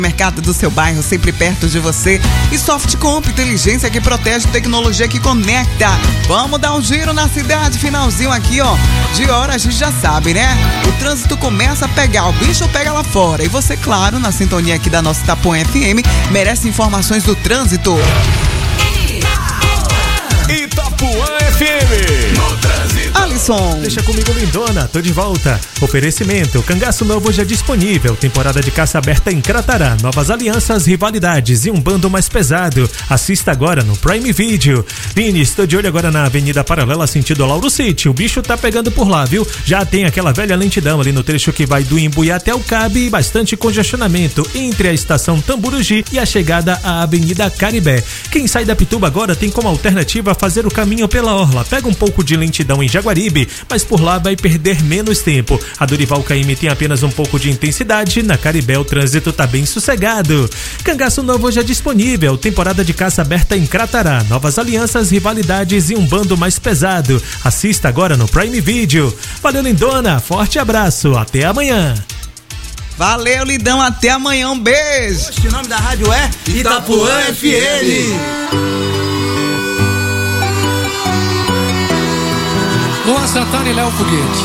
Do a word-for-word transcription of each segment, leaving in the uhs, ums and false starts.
Mercado do seu bairro, sempre perto de você. E Softcomp, inteligência que protege, tecnologia que conecta. Vamos dar um giro na cidade, finalzinho aqui, ó. De hora a gente já sabe, né? O trânsito começa a pegar, o bicho pega lá fora. E você, claro, na sintonia aqui da nossa Itapuã F M, merece informações do trânsito. Itapuã F M. No trânsito. Alisson. Deixa comigo, lindona. Tô de volta. Oferecimento. Cangaço novo já disponível. Temporada de caça aberta em Cratará. Novas alianças, rivalidades e um bando mais pesado. Assista agora no Prime Video. Vini, estou de olho agora na Avenida Paralela, sentido Lauro City. O bicho tá pegando por lá, viu? Já tem aquela velha lentidão ali no trecho que vai do Imbuí até o Cabe e bastante congestionamento entre a estação Tamburugi e a chegada à Avenida Caribé. Quem sai da Pituba agora tem como alternativa fazer o caminho pela orla. Pega um pouco de lentidão em Jaguaribe, mas por lá vai perder menos tempo. A Dorival Caymmi tem apenas um pouco de intensidade. Na Caribé o trânsito tá bem sossegado. Cangaço novo já disponível. Temporada de caça aberta em Cratará. Novas alianças, rivalidades e um bando mais pesado. Assista agora no Prime Video. Valeu, lindona. Forte abraço. Até amanhã. Valeu, Lidão. Até amanhã. Um beijo. Oxe, o nome da rádio é Itapuã F M. Luan Santana e Léo Foguete.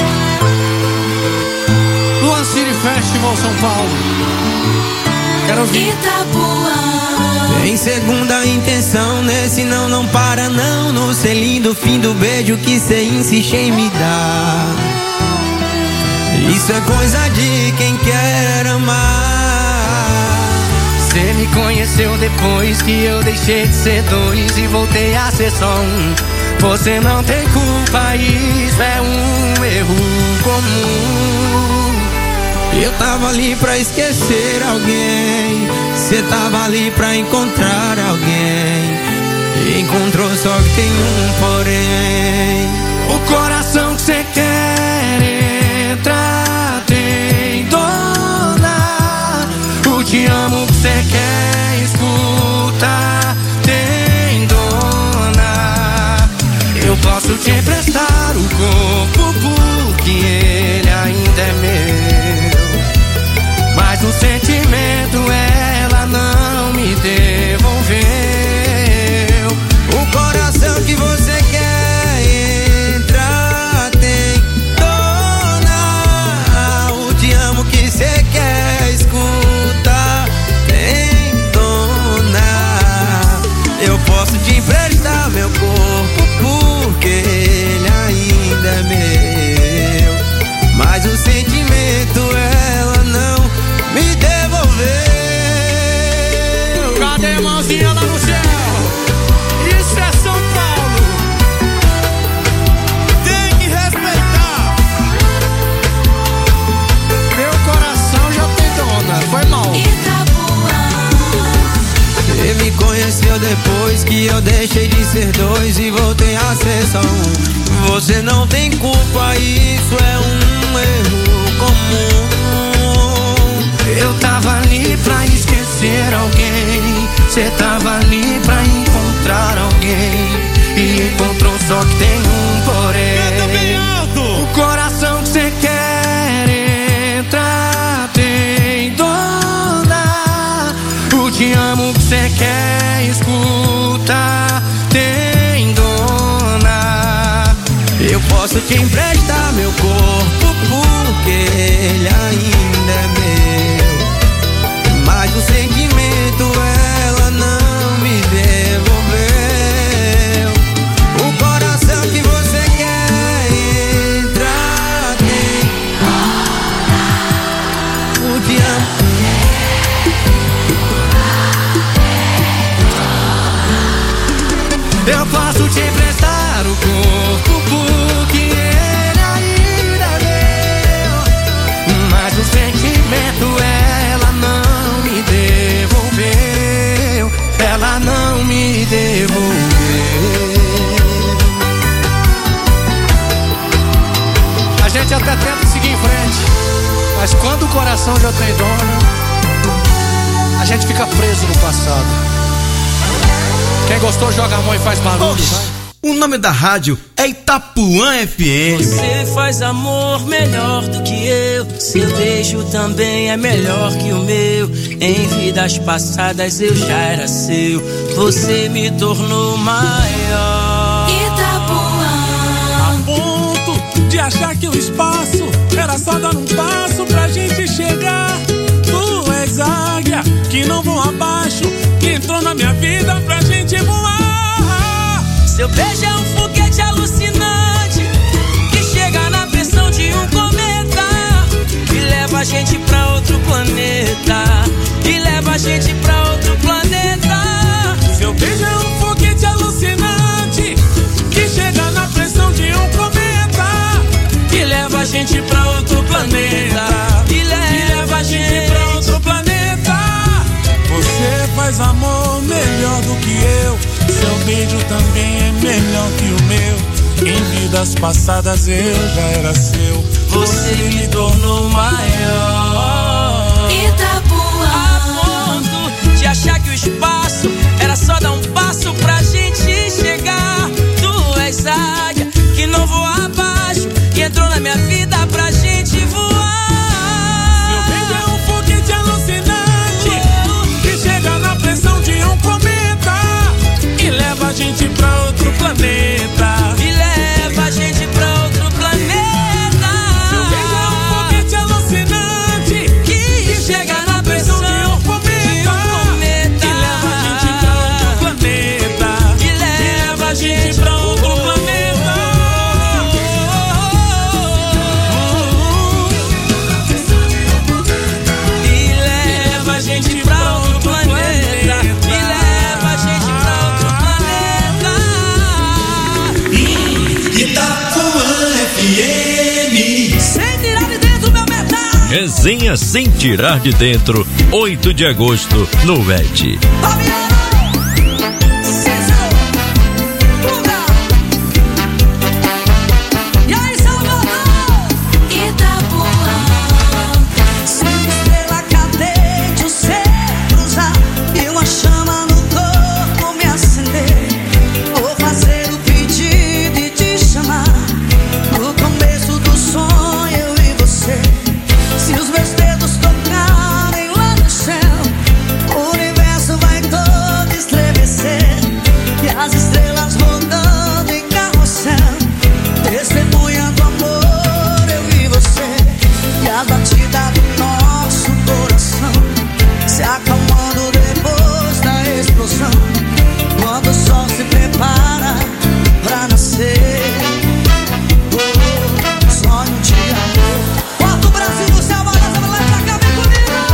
Luan City Festival São Paulo. Quero ouvir. Itapuã. Tem segunda intenção, nesse não, não para não. No selinho do fim do beijo que cê insiste em me dar. Isso é coisa de quem quer amar. Cê me conheceu depois que eu deixei de ser dois e voltei a ser só um. Você não tem culpa, isso é um erro comum. Eu tava ali pra esquecer alguém, cê tava ali pra encontrar alguém. Encontrou, só que tem um porém. O coração que cê quer entrar tem dona. O te amo que cê quer escutar tem dona. Eu posso te emprestar o corpo porque ele ainda é meu, mas o sentimento ela não me devolveu. O coração que você quer entrar tem dona. O te amo que você quer escutar tem dona. Eu posso te emprestar meu corpo porque ele ainda é meu, mas o sentimento ela não me devolveu. Cadê a mãozinha lá no céu? Isso é São Paulo. Tem que respeitar. Meu coração já tem dona. Foi mal. Você me conheceu depois que eu deixei de ser dois e voltei a ser só um. Você não tem culpa, isso é um erro comum. Eu tava ali pra esquecer alguém, cê tava ali pra encontrar alguém. E encontrou, só que tem um porém. O coração que cê quer entrar tem dona. O te amo que cê quer escutar tem dona. Eu posso te emprestar meu corpo porque ele ainda é meu, mas o sentimento ela não me devolveu. O coração que você quer entrar tem o te amo. Eu posso te emprestar o corpo porque ele ainda é meu, mas o sentimento ela não me devolveu. Ela não me devolveu. A gente até tenta seguir em frente, mas quando o coração já tem dona, a gente fica preso no passado. Quem gostou joga a mão e faz barulho. O nome da rádio é Itapuã F M. Você faz amor melhor do que eu. Seu beijo também é melhor que o meu. Em vidas passadas eu já era seu. Você me tornou maior. Itapuã. A ponto de achar que o espaço era só dar um passo pra gente chegar. Tu és águia que não voa abaixo, que entrou na minha vida pra gente voar. Seu beijo é um foguete alucinante que chega na pressão de um cometa e leva a gente pra outro planeta. E leva a gente pra outro planeta. Seu beijo é um foguete alucinante que chega na pressão de um cometa e leva a gente pra outro planeta. E leva a gente pra outro planeta. Você faz amor melhor do que eu. Seu beijo também é melhor que o meu. Em vidas passadas eu já era seu. Você me tornou maior. Itapuã. A ponto de achar que o espaço era só dar um passo pra gente chegar. Tu és águia que não voa abaixo, que entrou na minha vida pra gente voar. Seu beijo é um foguete alucinante que chega na pressão de um cometa e leva a gente pra outro planeta. E leva a gente pra outro planeta. Seu beijo é um foguete alucinante que chega na pressão de um cometa e leva a gente pra outro planeta. E leva a gente pra outro planeta. E leva a gente pra outro planeta. E leva a gente pra outro planeta. Itapuã F M. Sem tirar de dentro meu metal. Resenha Sem Tirar de Dentro, oito de agosto, no V E T. Fabiano, Cícero, Buda. E aí, Salvador? Itapuã. Se uma estrela cadente o céu cruzar e uma chama no corpo me acender, vou fazer o pedido e te chamar. No começo do sonho eu e você. Se os meus dedos tocarem lá no céu, o universo vai todo estremecer. E as estrelas rodando em carrossel, testemunhando amor, eu e você. E a batida do nosso coração se acalmando depois da explosão, quando o sol se prepara pra nascer. Oh, sonho de amor. Bota o Brasil no céu, balança pra lá e pra cá, vem comigo.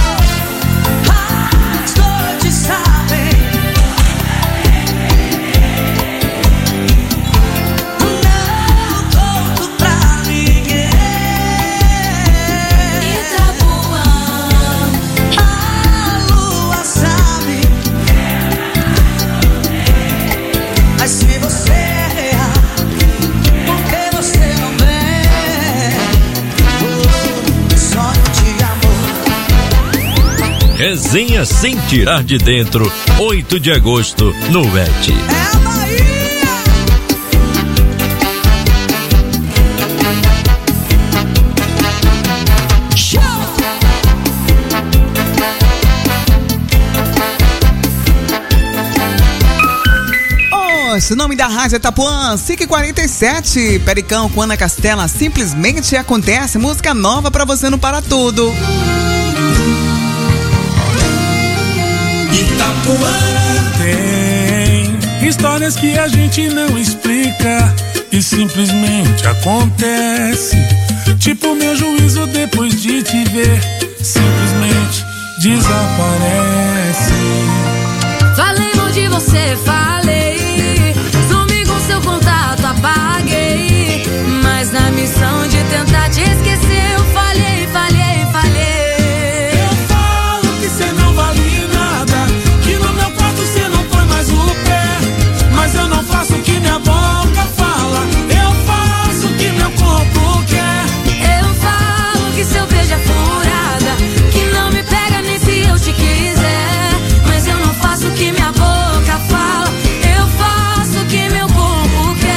As noites sabem, não conto pra ninguém. Itapuã. A lua sabe, mas se você errar, por que você não vem? Oh, sonho de amor. Resenha Sem Tirar de Dentro, oito de agosto, no V E T. É a Bahia. Show. Oxe, o nome da rádio é Itapuã, cinco e quarenta e sete. Pericão com Ana Castela, simplesmente acontece. Música nova pra você não parar tudo. Itapuã. Tem histórias que a gente não explica e simplesmente acontece. Tipo meu juízo depois de te ver, simplesmente desaparece. Falei mal de você, falei. Sumi com seu contato, apaguei. Mas na missão de tentar te esquecer, eu falhei, falhei, falhei. Eu falo que cê não vale nada, que no meu quarto cê não põe mais o pé. Mas eu não faço o que minha boca fala, eu faço o que meu corpo quer. Eu falo que seu beijo é furada, que não me pega nem se eu te quiser. Mas eu não faço o que minha boca fala, eu faço o que meu corpo quer.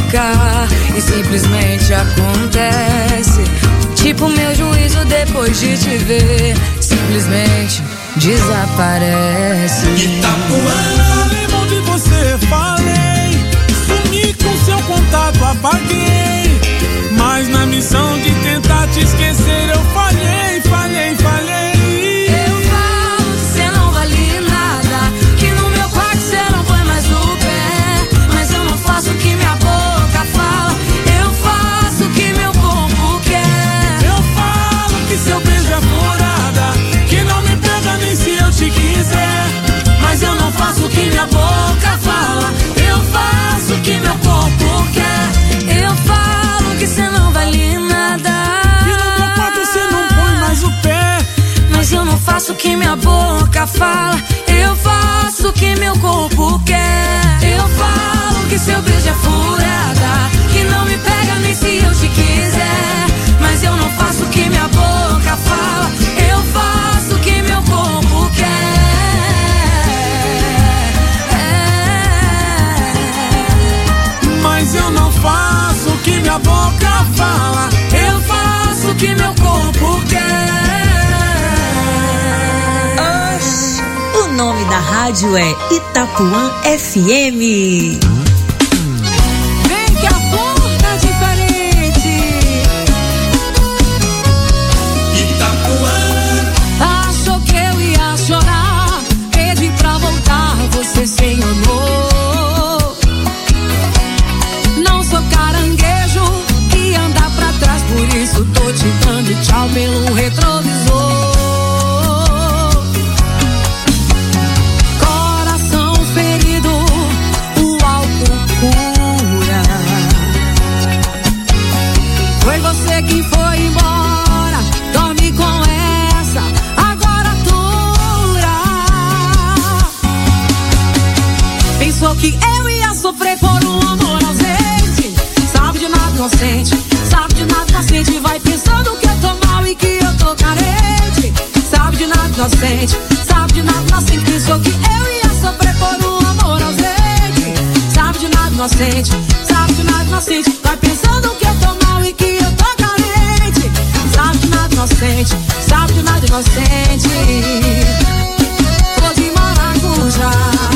boca e simplesmente acontece. Tipo meu juízo depois de te ver, simplesmente desaparece. Falei mal de você, falei. Sumi com seu contato, apaguei. Mas na missão de tentar te esquecer eu falhei, falhei, falhei. Eu falo que cê não vale nada, que no meu quarto cê não põe mais o pé. Mas eu não faço o que minha boca fala, eu faço o que meu corpo quer. Eu falo que seu beijo é furada, que não me pega nem se eu te quiser. Mas eu não faço o que minha boca fala, eu faço o que meu corpo quer. Eu falo que cê não vale nada, e no meu quarto cê não põe mais o pé. mas eu não faço o que minha boca fala, eu faço o que meu corpo quer. Eu falo que seu beijo é furada, que não me pega nem se eu te quiser. Mas eu não faço o que minha boca fala, eu faço o que meu corpo quer. Mas eu não faço o que minha boca fala, Eu faço o que meu corpo quer. Oxi, o nome da rádio é Itapuã F M. Vem que a porta é diferente. Itapuã, Achou que eu ia chorar, pedi pra voltar, você sem amor. Não sou caranguejo que anda pra trás, por isso tô te dando tchau pelo retrovisor. Coração ferido, o álcool cura. Foi você quem foi embora, dorme com essa, agora dura. Pensou que eu ia sofrer por um amor ausente, sabe de nada inocente, sabe de nada inocente. Vai pensando que eu tô mal e que eu tô carente, sabe de nada inocente, sabe de nada inocente. Pensou que eu ia sofrer por um amor ausente, sabe de nada inocente, sabe de nada inocente. Vai pensando que eu tô mal e que eu tô carente, sabe de nada inocente, sabe de nada inocente. Flor de maracujá.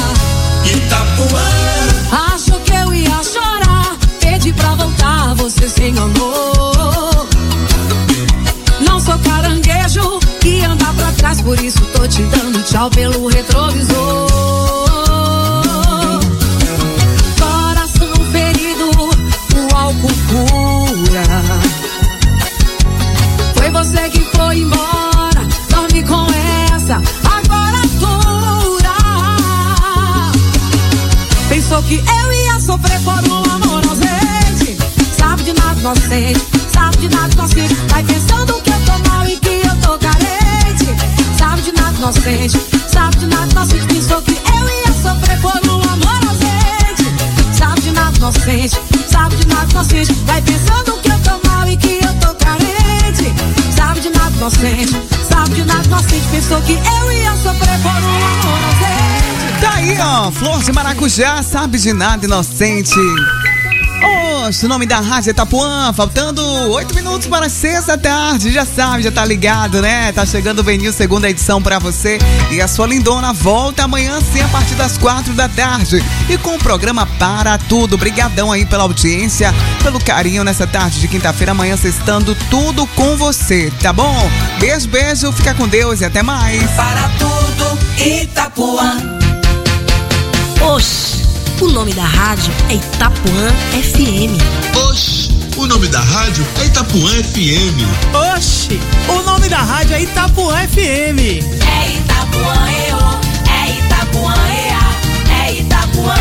Itapuã, Achou que eu ia chorar, pedi pra voltar, você sem amor. Não sou caranguejo que anda pra trás, por isso tô te dando tchau pelo retrovisor. Coração ferido, o álcool cura. Foi você que foi embora, dorme com essa, agora dura. Pensou que eu ia sofrer por um amor ausente, sabe de nada inocente, sabe de nada inocente. Vai pensando que eu tô mal e que eu tô carente, sabe de nada inocente, sabe de nada inocente. Pensou que eu ia sofrer por um amor ausente, sabe de nada inocente, sabe de nada inocente. Vai pensando que eu tô mal e que eu tô carente, sabe de nada inocente, sabe de nada inocente. Pensou que eu ia sofrer por um amor ausente. Tá aí, ó, Flor de Maracujá, sabe de nada inocente. Oxe, o nome da rádio é Itapuã, faltando oito minutos para as seis da tarde, já sabe, já tá ligado, né? Tá chegando o Benil, segunda edição pra você. E a sua lindona volta amanhã sim, a partir das quatro da tarde. E com o programa Para Tudo. Brigadão aí pela audiência, pelo carinho nessa tarde de quinta-feira, amanhã sextando tudo com você, tá bom? Beijo, beijo, fica com Deus e até mais. para tudo, Itapuã. Oxi, o nome da rádio é Itapuã F M. Oxi, o nome da rádio é Itapuã F M. Oxi, o nome da rádio é Itapuã F M. É Itapuã, eu, é Itapuã, ea, é Itapuã.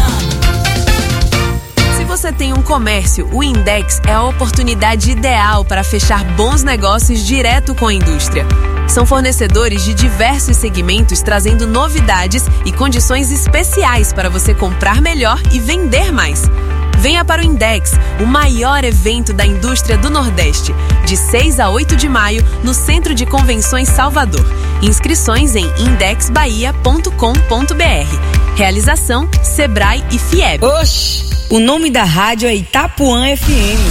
Se você tem um comércio, o Index é a oportunidade ideal para fechar bons negócios direto com a indústria. São fornecedores de diversos segmentos trazendo novidades e condições especiais para você comprar melhor e vender mais. Venha para o Index, o maior evento da indústria do Nordeste, de seis a oito de maio, no Centro de Convenções Salvador. Inscrições em index bahia ponto com ponto br. Realização Sebrae e Fieb. Oxi, O nome da rádio é Itapuã F M.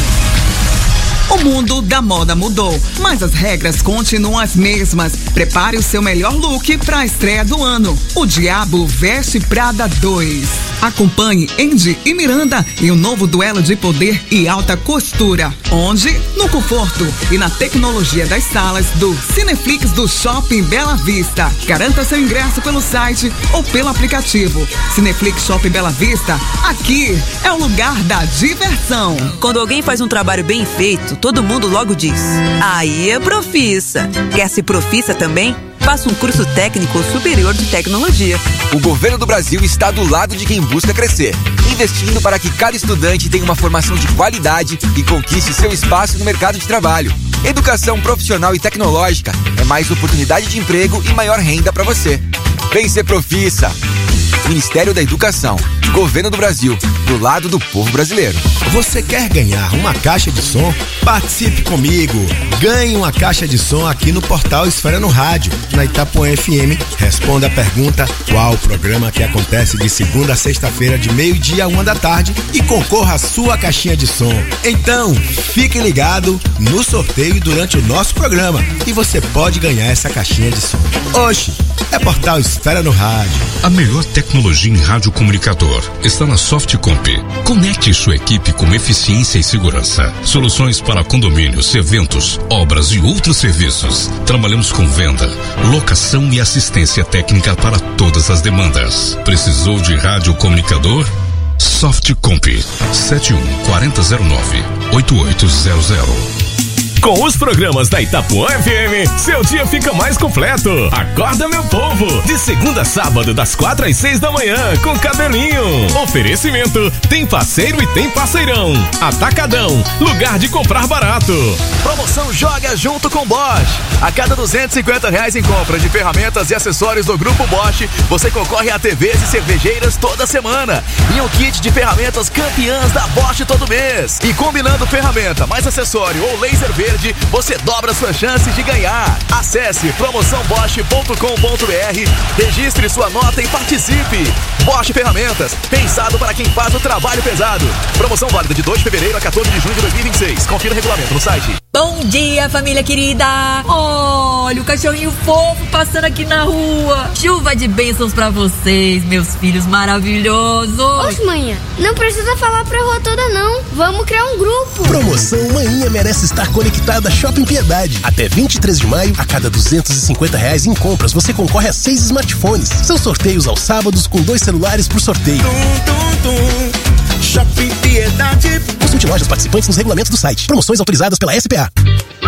O mundo da moda mudou, mas as regras continuam as mesmas. Prepare o seu melhor look para a estreia do ano. O Diabo Veste Prada dois. Acompanhe Andy e Miranda em um novo duelo de poder e alta costura. Onde? No conforto e na tecnologia das salas do Cineflix do Shopping Bela Vista. Garanta seu ingresso pelo site ou pelo aplicativo. Cineflix Shopping Bela Vista, aqui é o lugar da diversão. Quando alguém faz um trabalho bem feito, todo mundo logo diz: aí é profissa. Quer ser profissa também? Faça um curso técnico superior de tecnologia. O governo do Brasil está do lado de quem busca crescer, investindo para que cada estudante tenha uma formação de qualidade e conquiste seu espaço no mercado de trabalho. Educação profissional e tecnológica é mais oportunidade de emprego e maior renda para você. Vem ser profissa. Ministério da Educação, Governo do Brasil, do lado do povo brasileiro. Você quer ganhar uma caixa de som? Participe comigo! Ganhe uma caixa de som aqui no portal Esfera no Rádio, na Itapuã F M. Responda a pergunta: qual o programa que acontece de segunda a sexta-feira de meio-dia a uma da tarde, e concorra à sua caixinha de som. Então, fique ligado no sorteio durante o nosso programa e você pode ganhar essa caixinha de som. Oxe, é portal Esfera no Rádio. A melhor tecnologia em rádio comunicador está na Softcomp. Conecte sua equipe com eficiência e segurança. Soluções para condomínios, eventos, obras e outros serviços. Trabalhamos com venda, locação e assistência técnica para todas as demandas. Precisou de rádio comunicador? Softcomp sete um quatro zero nove oito oito zero zero. Com os programas da Itapuã F M, seu dia fica mais completo. Acorda, meu povo! De segunda a sábado, das quatro às seis da manhã, com Cabelinho. Oferecimento: tem parceiro e tem parceirão. Atacadão, lugar de comprar barato. Promoção Joga Junto com Bosch. A cada duzentos e cinquenta reais em compra de ferramentas e acessórios do Grupo Bosch, você concorre a T Vs e cervejeiras toda semana. E um kit de ferramentas campeãs da Bosch todo mês. E combinando ferramenta mais acessório ou laser verde, você dobra suas chances de ganhar. Acesse promoção bosch ponto com ponto b r, registre sua nota e participe. Bosch Ferramentas, pensado para quem faz o trabalho pesado. Promoção válida de dois de fevereiro a quatorze de junho de dois mil e vinte e seis. Confira o regulamento no site. Bom dia, família querida! Olha o cachorrinho fofo passando aqui na rua. Chuva de bênçãos pra vocês, meus filhos maravilhosos. Oxe, manhã, não precisa falar pra rua toda não. Vamos criar um grupo. Promoção Manhã Merece Estar Conectada Shopping Piedade. Até vinte e três de maio, a cada duzentos e cinquenta reais em compras, você concorre a seis smartphones. São sorteios aos sábados com dois celulares por sorteio. Tum, tum, tum. Shopping Piedade. Consulte lojas participantes nos regulamentos do site. Promoções autorizadas pela S P A.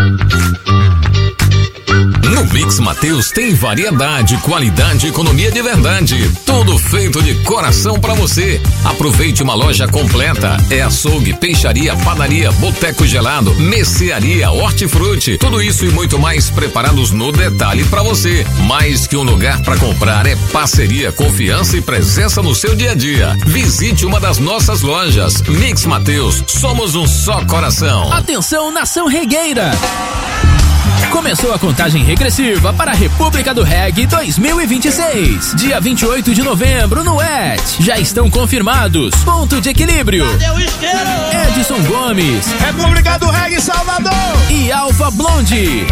No Mix Mateus tem variedade, qualidade e economia de verdade. Tudo feito de coração pra você. Aproveite uma loja completa. É açougue, peixaria, padaria, boteco gelado, mercearia, hortifruti. Tudo isso e muito mais preparados no detalhe pra você. Mais que um lugar pra comprar, é parceria, confiança e presença no seu dia a dia. Visite uma das nossas lojas. Mix Mateus, somos um só coração. Atenção, nação regueira! Começou a contagem regressiva para a República do Reggae dois mil e vinte e seis. Dia vinte e oito de novembro no E T. Já estão confirmados Ponto de Equilíbrio, Edson Gomes, República do Reggae Salvador e Alfa Blonde.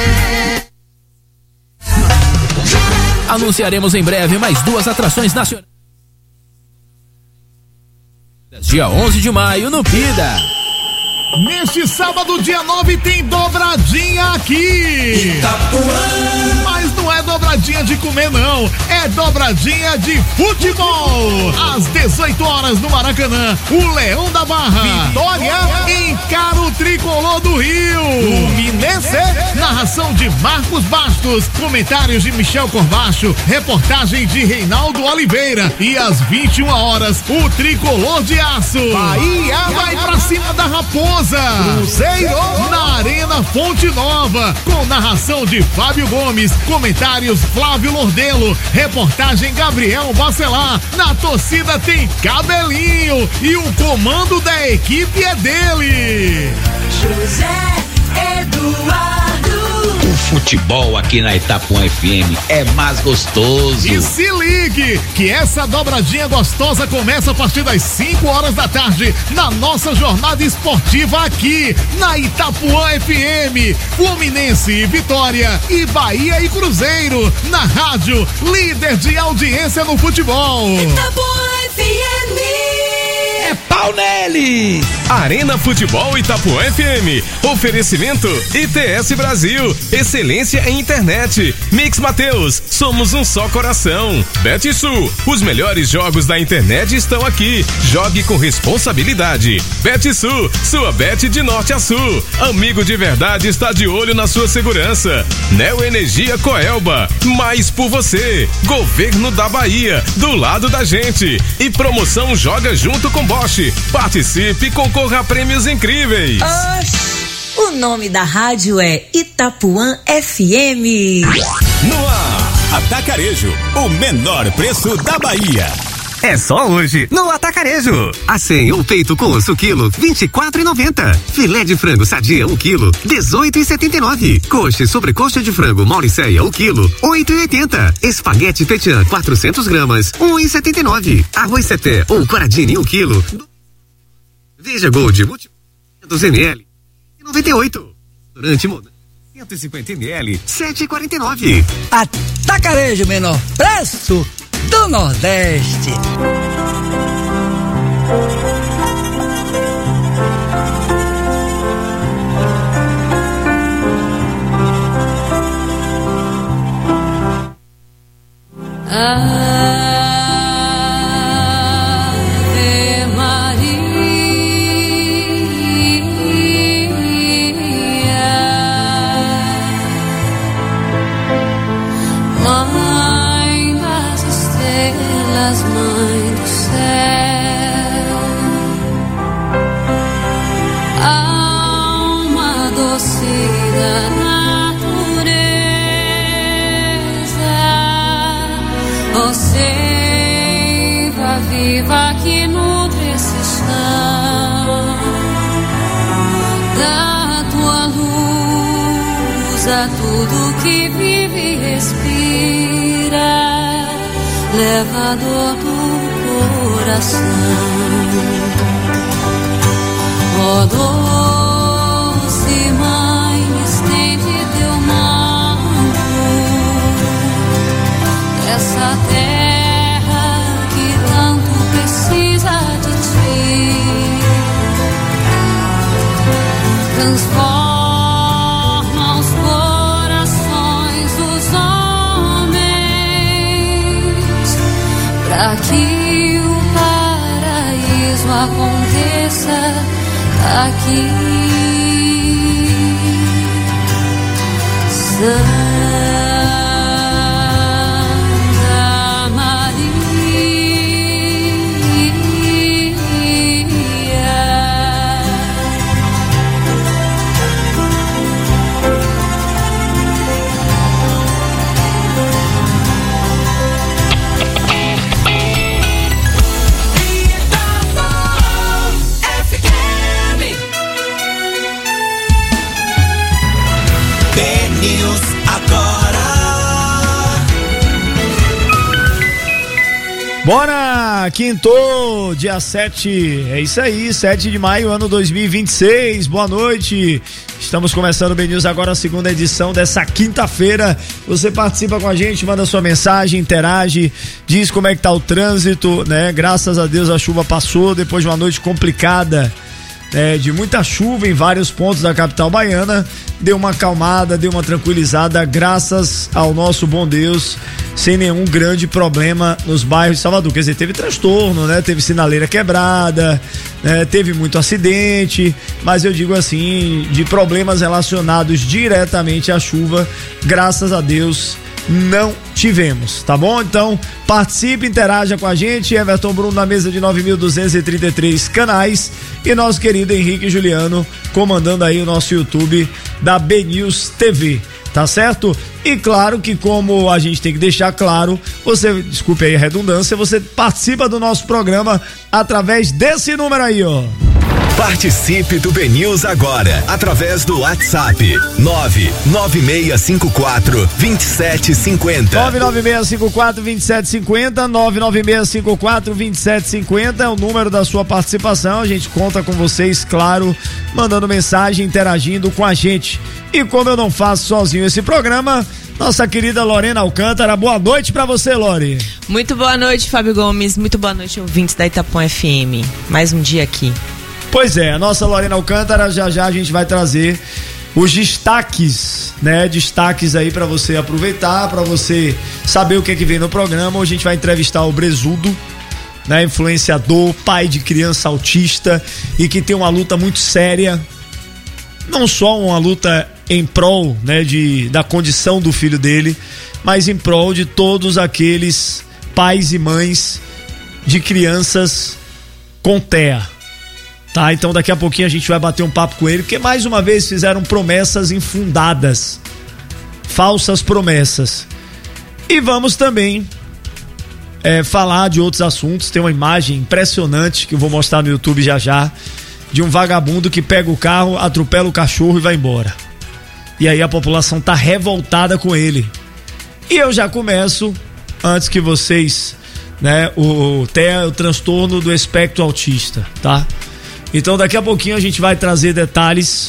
Anunciaremos em breve mais duas atrações nacionais. Dia onze de maio no Pida. Neste sábado, dia nove, tem dobradinha aqui. Itapuã. Mas não é dobradinha de comer, não. É dobradinha de futebol. Às dezoito horas no Maracanã, o Leão da Barra, Vitória, encara o Tricolor do Rio. Fluminense, narração de Marcos Bastos, comentários de Michel Corbacho, reportagem de Reinaldo Oliveira. E às vinte e uma horas, o Tricolor de Aço. Bahia vai pra cima da Raposa. Cruzeiro na Arena Fonte Nova, com narração de Fábio Gomes, comentários Flávio Lordelo, reportagem Gabriel Bacelar. Na torcida tem Cabelinho e o comando da equipe é dele, José Eduardo. O futebol aqui na Itapuã F M é mais gostoso. E se ligue que essa dobradinha gostosa começa a partir das cinco horas da tarde na nossa jornada esportiva aqui na Itapuã F M. Fluminense e Vitória e Bahia e Cruzeiro na rádio líder de audiência no futebol. Itapuã F M. É pau nele! Arena Futebol Itapuã F M. Oferecimento I T S Brasil. Excelência em internet. Mix Mateus. Somos um só coração. BetSul. Os melhores jogos da internet estão aqui. Jogue com responsabilidade. BetSul. Sua bet de norte a sul. Amigo de verdade está de olho na sua segurança. Neo Energia Coelba. Mais por você. Governo da Bahia. Do lado da gente. E promoção Joga Junto com Bosch. Participe e concorra a prêmios incríveis. Oxi, o nome da rádio é Itapuã F M. No ar, Atacarejo, o menor preço da Bahia. É só hoje, no Atacarejo. Acém ou peito com osso quilo, vinte e quatro reais e noventa centavos. Filé de frango sadia, um quilo, dezoito reais e setenta e nove centavos. Coxa e sobrecoxa de frango Mauricéia, um quilo, oito reais e oitenta centavos. Espaguete Petian, quatrocentas gramas, um real e setenta e nove centavos. Arroz Seté ou Coradini, um quilo. Veja Gold, duzentos mililitros, noventa e oito centavos. Durante Moda, cento e cinquenta mililitros, sete reais e quarenta e nove centavos. Atacarejo, menor preço do Nordeste. Ave Maria, Mãe das estrelas, Mãe do céu, alma doce da natureza, ó seiva viva que nutre esse chão, dá tua luz a tudo que vive e respira, leva a dor do coração, ó doce mãe, estende teu manto, essa terra que tanto precisa de ti, transforma os corações dos homens, pra que o paraíso aconteça aqui. Santa Maria, News agora. Bora, quinto, dia sete, é isso aí, sete de maio, ano dois mil e vinte e seis, boa noite. Estamos começando o B News agora, a segunda edição dessa quinta-feira. Você participa com a gente, manda sua mensagem, interage, diz como é que tá o trânsito, né? Graças a Deus a chuva passou depois de uma noite complicada. É, de muita chuva em vários pontos da capital baiana, deu uma acalmada, deu uma tranquilizada, graças ao nosso bom Deus, sem nenhum grande problema nos bairros de Salvador. Quer dizer, teve transtorno, né? Teve sinaleira quebrada, né? Teve muito acidente, mas eu digo assim, de problemas relacionados diretamente à chuva, graças a Deus, não tivemos, tá bom? Então, participe, interaja com a gente. Everton Bruno na mesa de nove mil duzentos e trinta e três canais e nosso querido Henrique Juliano comandando aí o nosso YouTube da B News T V, tá certo? E claro que, como a gente tem que deixar claro, você, desculpe aí a redundância, você participa do nosso programa através desse número aí, ó. Participe do B News agora, através do WhatsApp nove nove seis cinco quatro, dois sete cinco zero. nove nove seis cinco quatro, dois sete cinco zero, nove nove seis cinco quatro, dois sete cinco zero é o número da sua participação. A gente conta com vocês, claro, mandando mensagem, interagindo com a gente. E como eu não faço sozinho esse programa, nossa querida Lorena Alcântara, boa noite pra você, Lore. Muito boa noite, Fábio Gomes, muito boa noite, ouvintes da Itapuã F M. Mais um dia aqui. Pois é, a nossa Lorena Alcântara, já já a gente vai trazer os destaques, né? Destaques aí pra você aproveitar, pra você saber o que é que vem no programa. Hoje a gente vai entrevistar o Bresudo, né? Influenciador, pai de criança autista e que tem uma luta muito séria. Não só uma luta em prol, né, de, da condição do filho dele, mas em prol de todos aqueles pais e mães de crianças com T E A. Tá? Então daqui a pouquinho a gente vai bater um papo com ele, porque mais uma vez fizeram promessas infundadas, falsas promessas. E vamos também é, falar de outros assuntos. Tem uma imagem impressionante que eu vou mostrar no YouTube já já, de um vagabundo que pega o carro, atropela o cachorro e vai embora. E aí a população tá revoltada com ele. E eu já começo, antes que vocês, né, o T E A é o transtorno do espectro autista, tá? Então daqui a pouquinho a gente vai trazer detalhes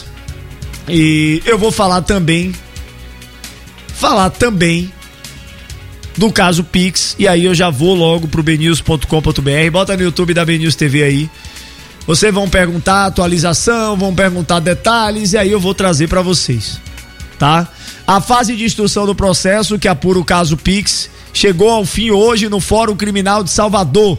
e eu vou falar também, falar também do caso Pix, e aí eu já vou logo pro b news ponto com ponto b r, bota no YouTube da B News T V aí. Vocês vão perguntar atualização, vão perguntar detalhes e aí eu vou trazer pra vocês, tá? A fase de instrução do processo que apura o caso Pix chegou ao fim hoje no Fórum Criminal de Salvador.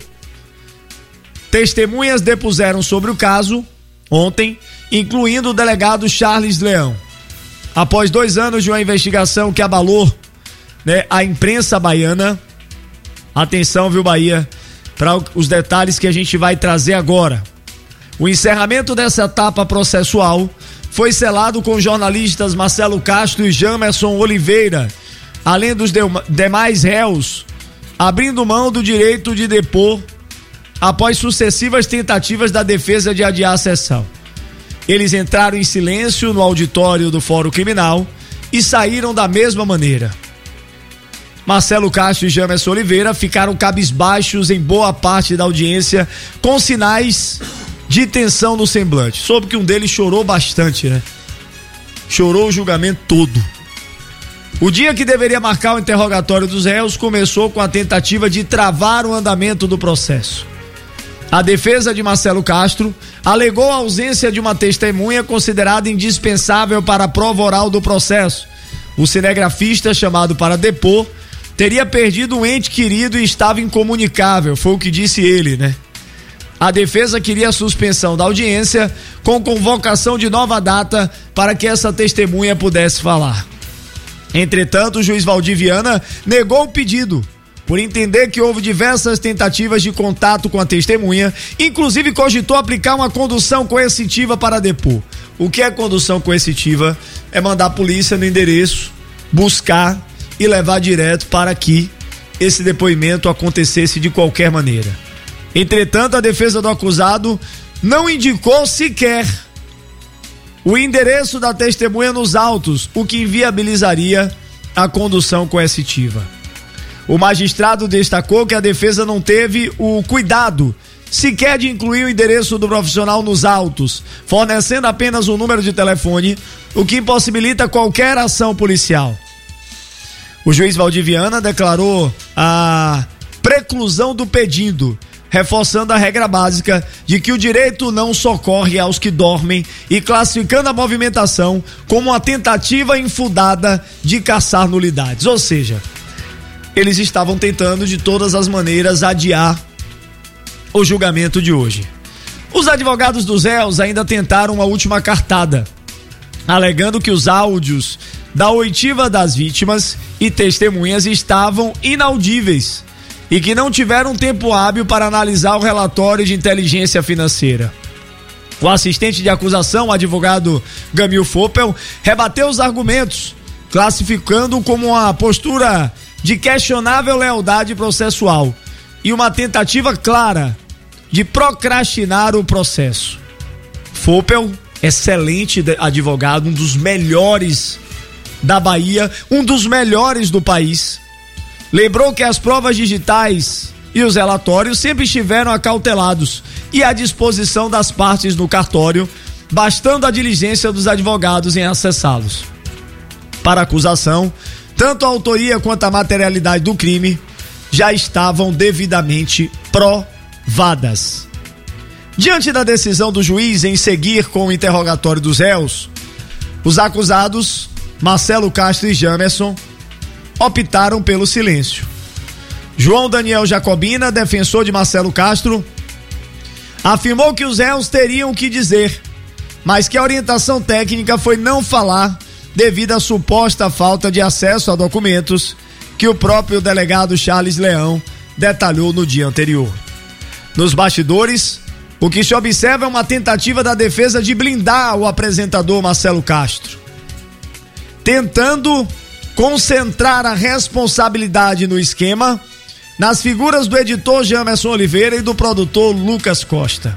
Testemunhas depuseram sobre o caso ontem, incluindo o delegado Charles Leão. Após dois anos de uma investigação que abalou, né, a imprensa baiana, atenção, viu, Bahia, para os detalhes que a gente vai trazer agora. O encerramento dessa etapa processual foi selado com jornalistas Marcelo Castro e Jamerson Oliveira, além dos demais réus, abrindo mão do direito de depor após sucessivas tentativas da defesa de adiar a sessão. Eles entraram em silêncio no auditório do Fórum Criminal e saíram da mesma maneira. Marcelo Castro e Jamerson Oliveira ficaram cabisbaixos em boa parte da audiência, com sinais de tensão no semblante. Soube que um deles chorou bastante, né? Chorou o julgamento todo. O dia que deveria marcar o interrogatório dos réus começou com a tentativa de travar o andamento do processo. A defesa de Marcelo Castro alegou a ausência de uma testemunha considerada indispensável para a prova oral do processo. O cinegrafista chamado para depor teria perdido um ente querido e estava incomunicável, foi o que disse ele, né? A defesa queria a suspensão da audiência com convocação de nova data para que essa testemunha pudesse falar. Entretanto, o juiz Valdir Viana negou o pedido, por entender que houve diversas tentativas de contato com a testemunha, inclusive cogitou aplicar uma condução coercitiva para depor. O que é condução coercitiva? É mandar a polícia no endereço, buscar e levar direto para que esse depoimento acontecesse de qualquer maneira. Entretanto, a defesa do acusado não indicou sequer o endereço da testemunha nos autos, o que inviabilizaria a condução coercitiva. O magistrado destacou que a defesa não teve o cuidado sequer de incluir o endereço do profissional nos autos, fornecendo apenas um número de telefone, o que impossibilita qualquer ação policial. O juiz Valdir Viana declarou a preclusão do pedido, reforçando a regra básica de que o direito não socorre aos que dormem e classificando a movimentação como uma tentativa infundada de caçar nulidades. Ou seja, eles estavam tentando de todas as maneiras adiar o julgamento de hoje. Os advogados dos réus ainda tentaram uma última cartada, alegando que os áudios da oitiva das vítimas e testemunhas estavam inaudíveis e que não tiveram tempo hábil para analisar o relatório de inteligência financeira. O assistente de acusação, o advogado Gamil Foppel, rebateu os argumentos, classificando como uma postura de questionável lealdade processual e uma tentativa clara de procrastinar o processo. Fopel, excelente advogado, um dos melhores da Bahia, um dos melhores do país. Lembrou que as provas digitais e os relatórios sempre estiveram acautelados e à disposição das partes no cartório, bastando a diligência dos advogados em acessá-los. Para a acusação, tanto a autoria quanto a materialidade do crime já estavam devidamente provadas. Diante da decisão do juiz em seguir com o interrogatório dos réus, os acusados, Marcelo Castro e Jamerson, optaram pelo silêncio. João Daniel Jacobina, defensor de Marcelo Castro, afirmou que os réus teriam o que dizer, mas que a orientação técnica foi não falar devido à suposta falta de acesso a documentos que o próprio delegado Charles Leão detalhou no dia anterior. Nos bastidores, o que se observa é uma tentativa da defesa de blindar o apresentador Marcelo Castro, tentando concentrar a responsabilidade no esquema nas figuras do editor Jamerson Oliveira e do produtor Lucas Costa.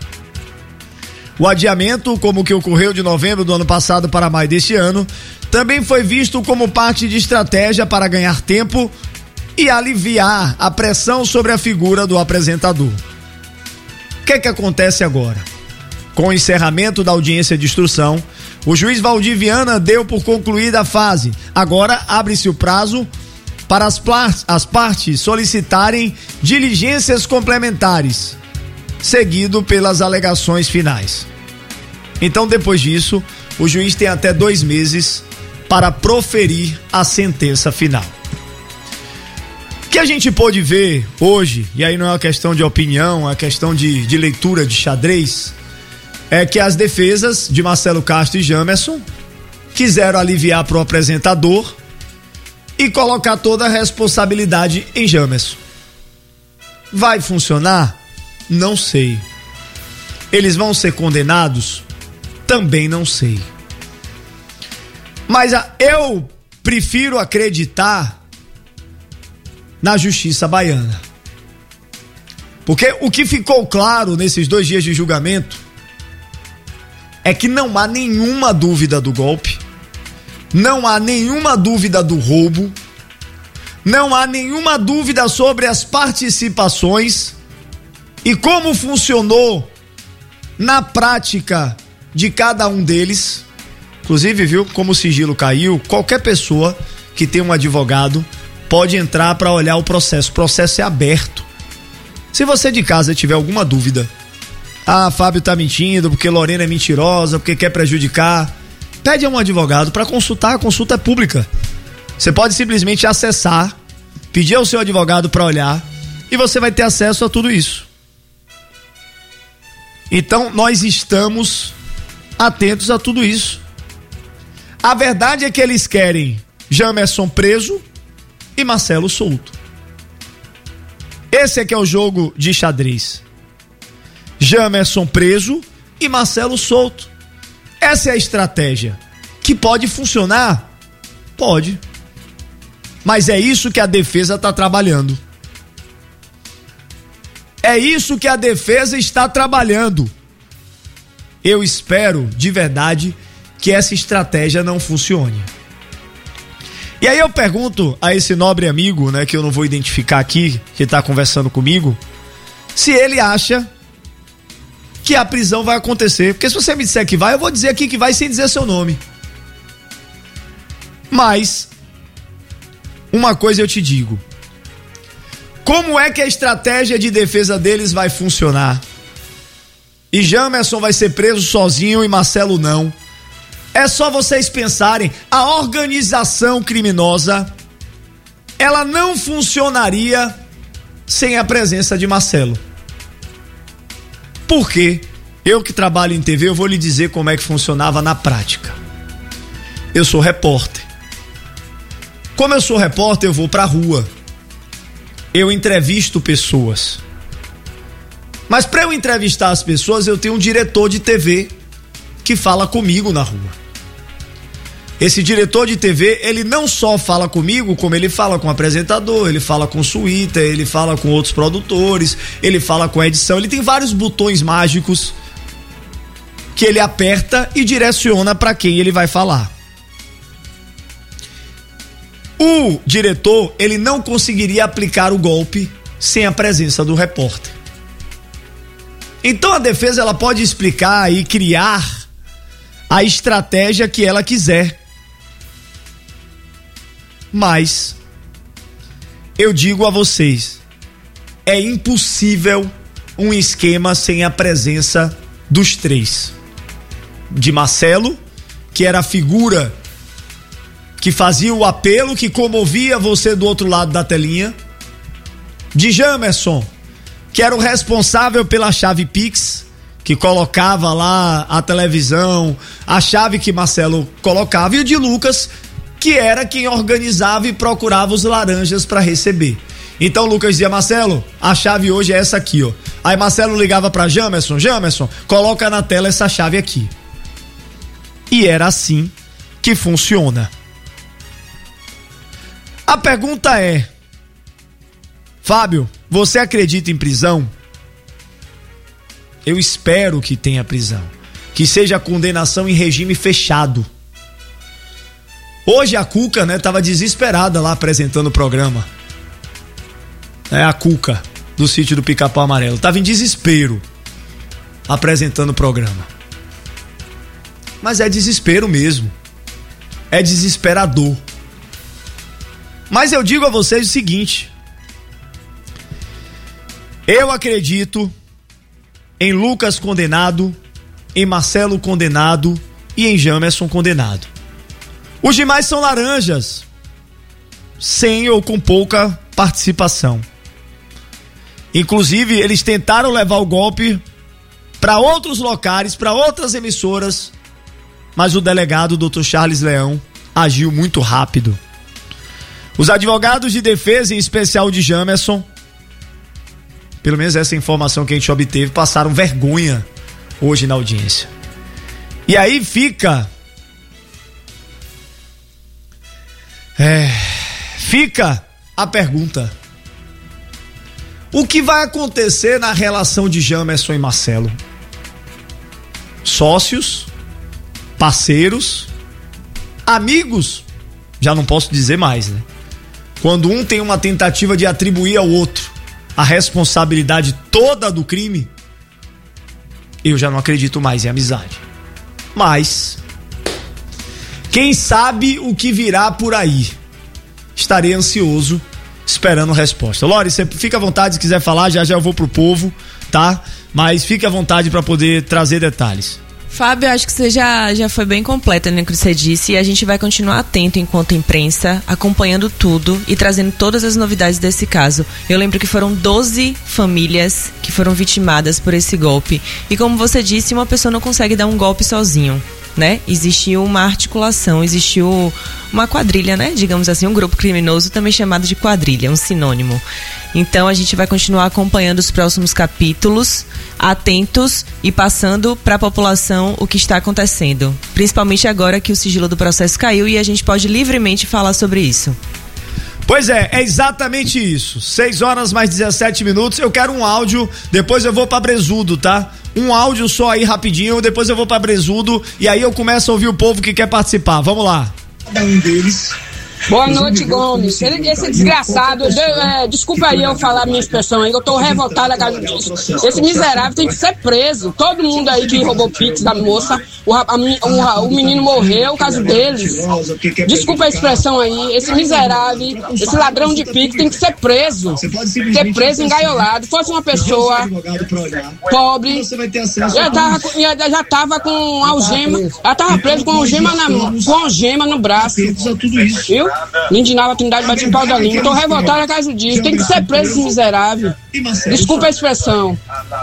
O adiamento, como o que ocorreu de novembro do ano passado para maio deste ano, também foi visto como parte de estratégia para ganhar tempo e aliviar a pressão sobre a figura do apresentador. O que é que acontece agora? Com o encerramento da audiência de instrução, o juiz Valdir Viana deu por concluída a fase. Agora abre-se o prazo para as, as partes solicitarem diligências complementares, seguido pelas alegações finais. Então, depois disso, o juiz tem até dois meses para proferir a sentença final. O que a gente pôde ver hoje, e aí não é uma questão de opinião, é uma questão de, de leitura de xadrez, é que as defesas de Marcelo Castro e Jamerson quiseram aliviar para o apresentador e colocar toda a responsabilidade em Jamerson. Vai funcionar? Não sei. Eles vão ser condenados? Também não sei. Mas a, eu prefiro acreditar na justiça baiana. Porque o que ficou claro nesses dois dias de julgamento é que não há nenhuma dúvida do golpe, não há nenhuma dúvida do roubo, não há nenhuma dúvida sobre as participações e como funcionou na prática de cada um deles. Inclusive, viu, como o sigilo caiu, qualquer pessoa que tem um advogado pode entrar para olhar o processo. O processo é aberto. Se você de casa tiver alguma dúvida, ah, Fábio tá mentindo porque Lorena é mentirosa, porque quer prejudicar, pede a um advogado para consultar, a consulta é pública. Você pode simplesmente acessar, pedir ao seu advogado para olhar e você vai ter acesso a tudo isso. Então, nós estamos atentos a tudo isso. A verdade é que eles querem Jamerson preso e Marcelo solto. Esse é que é o jogo de xadrez. Jamerson preso e Marcelo solto. Essa é a estratégia. Que pode funcionar? Pode. Mas é isso que a defesa está trabalhando. É isso que a defesa está trabalhando. Eu espero, de verdade, que essa estratégia não funcione. E aí eu pergunto a esse nobre amigo, né, que eu não vou identificar aqui, que está conversando comigo, se ele acha que a prisão vai acontecer. Porque se você me disser que vai, eu vou dizer aqui que vai sem dizer seu nome. Mas uma coisa eu te digo: como é que a estratégia de defesa deles vai funcionar? E Jamerson vai ser preso sozinho e Marcelo não. É só vocês pensarem, a organização criminosa, ela não funcionaria sem a presença de Marcelo. Por quê? Eu que trabalho em T V, eu vou lhe dizer como é que funcionava na prática. Eu sou repórter. Como eu sou repórter, eu vou pra rua. Eu entrevisto pessoas. Mas para eu entrevistar as pessoas, eu tenho um diretor de T V que fala comigo na rua. Esse diretor de T V, ele não só fala comigo, como ele fala com o apresentador, ele fala com o suíta, ele fala com outros produtores, ele fala com a edição, ele tem vários botões mágicos que ele aperta e direciona para quem ele vai falar. O diretor, ele não conseguiria aplicar o golpe sem a presença do repórter. Então a defesa, ela pode explicar e criar a estratégia que ela quiser. Mas eu digo a vocês, é impossível um esquema sem a presença dos três. De Marcelo, que era a figura que fazia o apelo, que comovia você do outro lado da telinha. De Jamerson, que era o responsável pela chave Pix, que colocava lá a televisão, a chave que Marcelo colocava. E o de Lucas, que era quem organizava e procurava os laranjas para receber. Então Lucas dizia: Marcelo, a chave hoje é essa aqui, ó. Aí Marcelo ligava para Jamerson: Jamerson, coloca na tela essa chave aqui. E era assim que funciona. A pergunta é: Fábio, você acredita em prisão? Eu espero que tenha prisão, que seja condenação em regime fechado. Hoje a Cuca, né, tava desesperada lá apresentando o programa. É a Cuca do sítio do Pica-Pau Amarelo, tava em desespero apresentando o programa. Mas é desespero mesmo. É desesperador. Mas eu digo a vocês o seguinte: eu acredito em Lucas condenado, em Marcelo condenado e em Jamerson condenado. Os demais são laranjas, sem ou com pouca participação. Inclusive, eles tentaram levar o golpe para outros locais, para outras emissoras, mas o delegado, doutor Charles Leão, agiu muito rápido. Os advogados de defesa, em especial de Jamerson, pelo menos essa informação que a gente obteve, passaram vergonha hoje na audiência. E aí fica... É, fica a pergunta: o que vai acontecer na relação de Jamerson e Marcelo? Sócios? Parceiros? Amigos? Já não posso dizer mais, né? Quando um tem uma tentativa de atribuir ao outro a responsabilidade toda do crime, eu já não acredito mais em amizade. Mas quem sabe o que virá por aí? Estarei ansioso, esperando resposta. Lori, você fica à vontade se quiser falar, já já eu vou pro povo, tá? Mas fique à vontade para poder trazer detalhes. Fábio, acho que você já, já foi bem completa no que você disse, e a gente vai continuar atento enquanto imprensa, acompanhando tudo e trazendo todas as novidades desse caso. Eu lembro que foram doze famílias que foram vitimadas por esse golpe, e como você disse, uma pessoa não consegue dar um golpe sozinho, né? Existiu uma articulação, existiu uma quadrilha, né? Digamos assim, um grupo criminoso também chamado de quadrilha, um sinônimo. Então a gente vai continuar acompanhando os próximos capítulos, atentos e passando para a população o que está acontecendo. Principalmente agora que o sigilo do processo caiu e a gente pode livremente falar sobre isso. Pois é, é exatamente isso. seis horas mais dezessete minutos. Eu quero um áudio, depois eu vou pra Bresudo, tá? Um áudio só aí rapidinho, depois eu vou pra Bresudo e aí eu começo a ouvir o povo que quer participar. Vamos lá. Cada um deles. Boa noite, Gomes. Ele, esse desgraçado, de, é, desculpa aí eu falar a minha expressão aí, eu tô revoltada com disso. Esse miserável tem que ser preso. Todo mundo aí que roubou Pix da moça, o, a, o, o menino morreu, o caso deles. Desculpa a expressão aí, esse miserável, esse ladrão de Pix tem que ser preso. Ser preso, engaiolado. Se fosse uma pessoa pobre, já tava, já, já tava com algema, já tava preso com algema, na, com algema no braço. Viu? Lindinava Trindade bate em pau da língua. Tô revoltado a casa disso. Tem que ser preso esse miserável. Desculpa a expressão.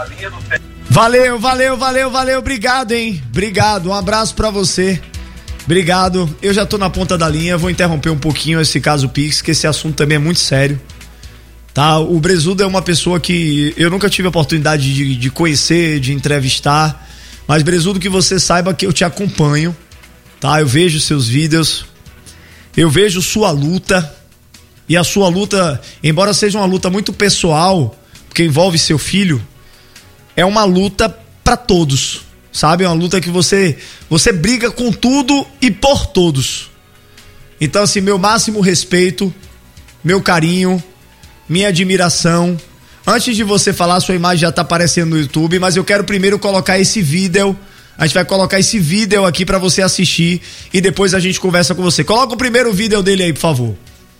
Valeu, valeu, valeu, valeu. Obrigado, hein? Obrigado. Um abraço pra você. Obrigado. Eu já tô na ponta da linha. Vou interromper um pouquinho esse caso Pix, que esse assunto também é muito sério. Tá? O Bresudo é uma pessoa que eu nunca tive a oportunidade de, de conhecer, de entrevistar. Mas, Bresudo, que você saiba que eu te acompanho. Tá? Eu vejo seus vídeos. Eu vejo sua luta, e a sua luta, embora seja uma luta muito pessoal, porque envolve seu filho, é uma luta para todos. sabe? É uma luta que você, você briga com tudo e por todos. Então, assim, meu máximo respeito, meu carinho, minha admiração. Antes de você falar, sua imagem já tá aparecendo no YouTube, mas eu quero primeiro colocar esse vídeo. A gente vai colocar esse vídeo aqui pra você assistir e depois a gente conversa com você. Coloca o primeiro vídeo dele aí, por favor.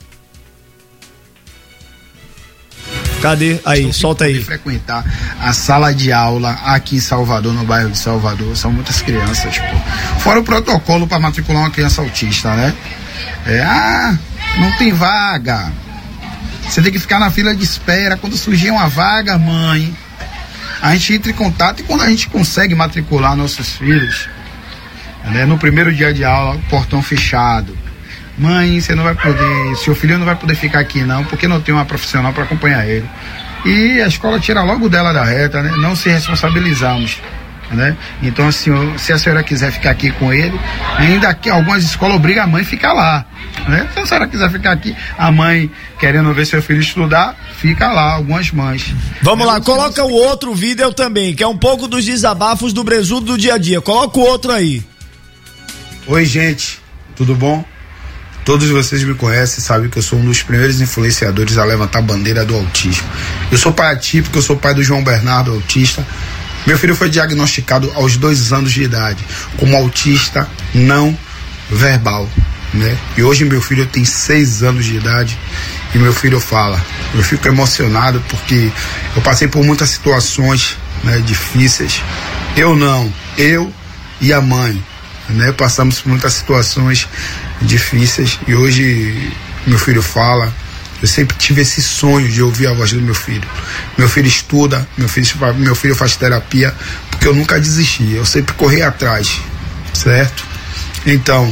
Cadê? Aí, solta aí. Frequentar a sala de aula aqui em Salvador, no bairro de Salvador, são muitas crianças, pô. Fora o protocolo para matricular uma criança autista, né? É, ah, não tem vaga. Você tem que ficar na fila de espera. Quando surgir uma vaga, mãe, a gente entra em contato e quando a gente consegue matricular nossos filhos, né, no primeiro dia de aula, portão fechado. Mãe, você não vai poder, seu filho não vai poder ficar aqui não, porque não tem uma profissional para acompanhar ele. E a escola tira logo dela da reta, né? Não se responsabilizamos, né? Então, assim, se a senhora quiser ficar aqui com ele, ainda que algumas escolas obrigam a mãe a ficar lá, né? Se a senhora quiser ficar aqui, a mãe querendo ver seu filho estudar, fica lá, algumas mães. Vamos lá, coloca o outro vídeo também, que é um pouco dos desabafos do Bresudo do dia a dia. Coloca o outro aí. Oi, gente, tudo bom? Todos vocês me conhecem, sabem que eu sou um dos primeiros influenciadores a levantar a bandeira do autismo. Eu sou pai atípico, eu sou pai do João Bernardo, autista. Meu filho foi diagnosticado aos dois anos de idade, como autista não verbal, né? E hoje meu filho tem seis anos de idade e meu filho fala. Eu fico emocionado porque eu passei por muitas situações, né, difíceis. Eu não, eu e a mãe, né? Passamos por muitas situações difíceis e hoje meu filho fala. Eu sempre tive esse sonho de ouvir a voz do meu filho. Meu filho estuda, meu filho, meu filho faz terapia, porque eu nunca desisti, eu sempre corri atrás, certo? Então,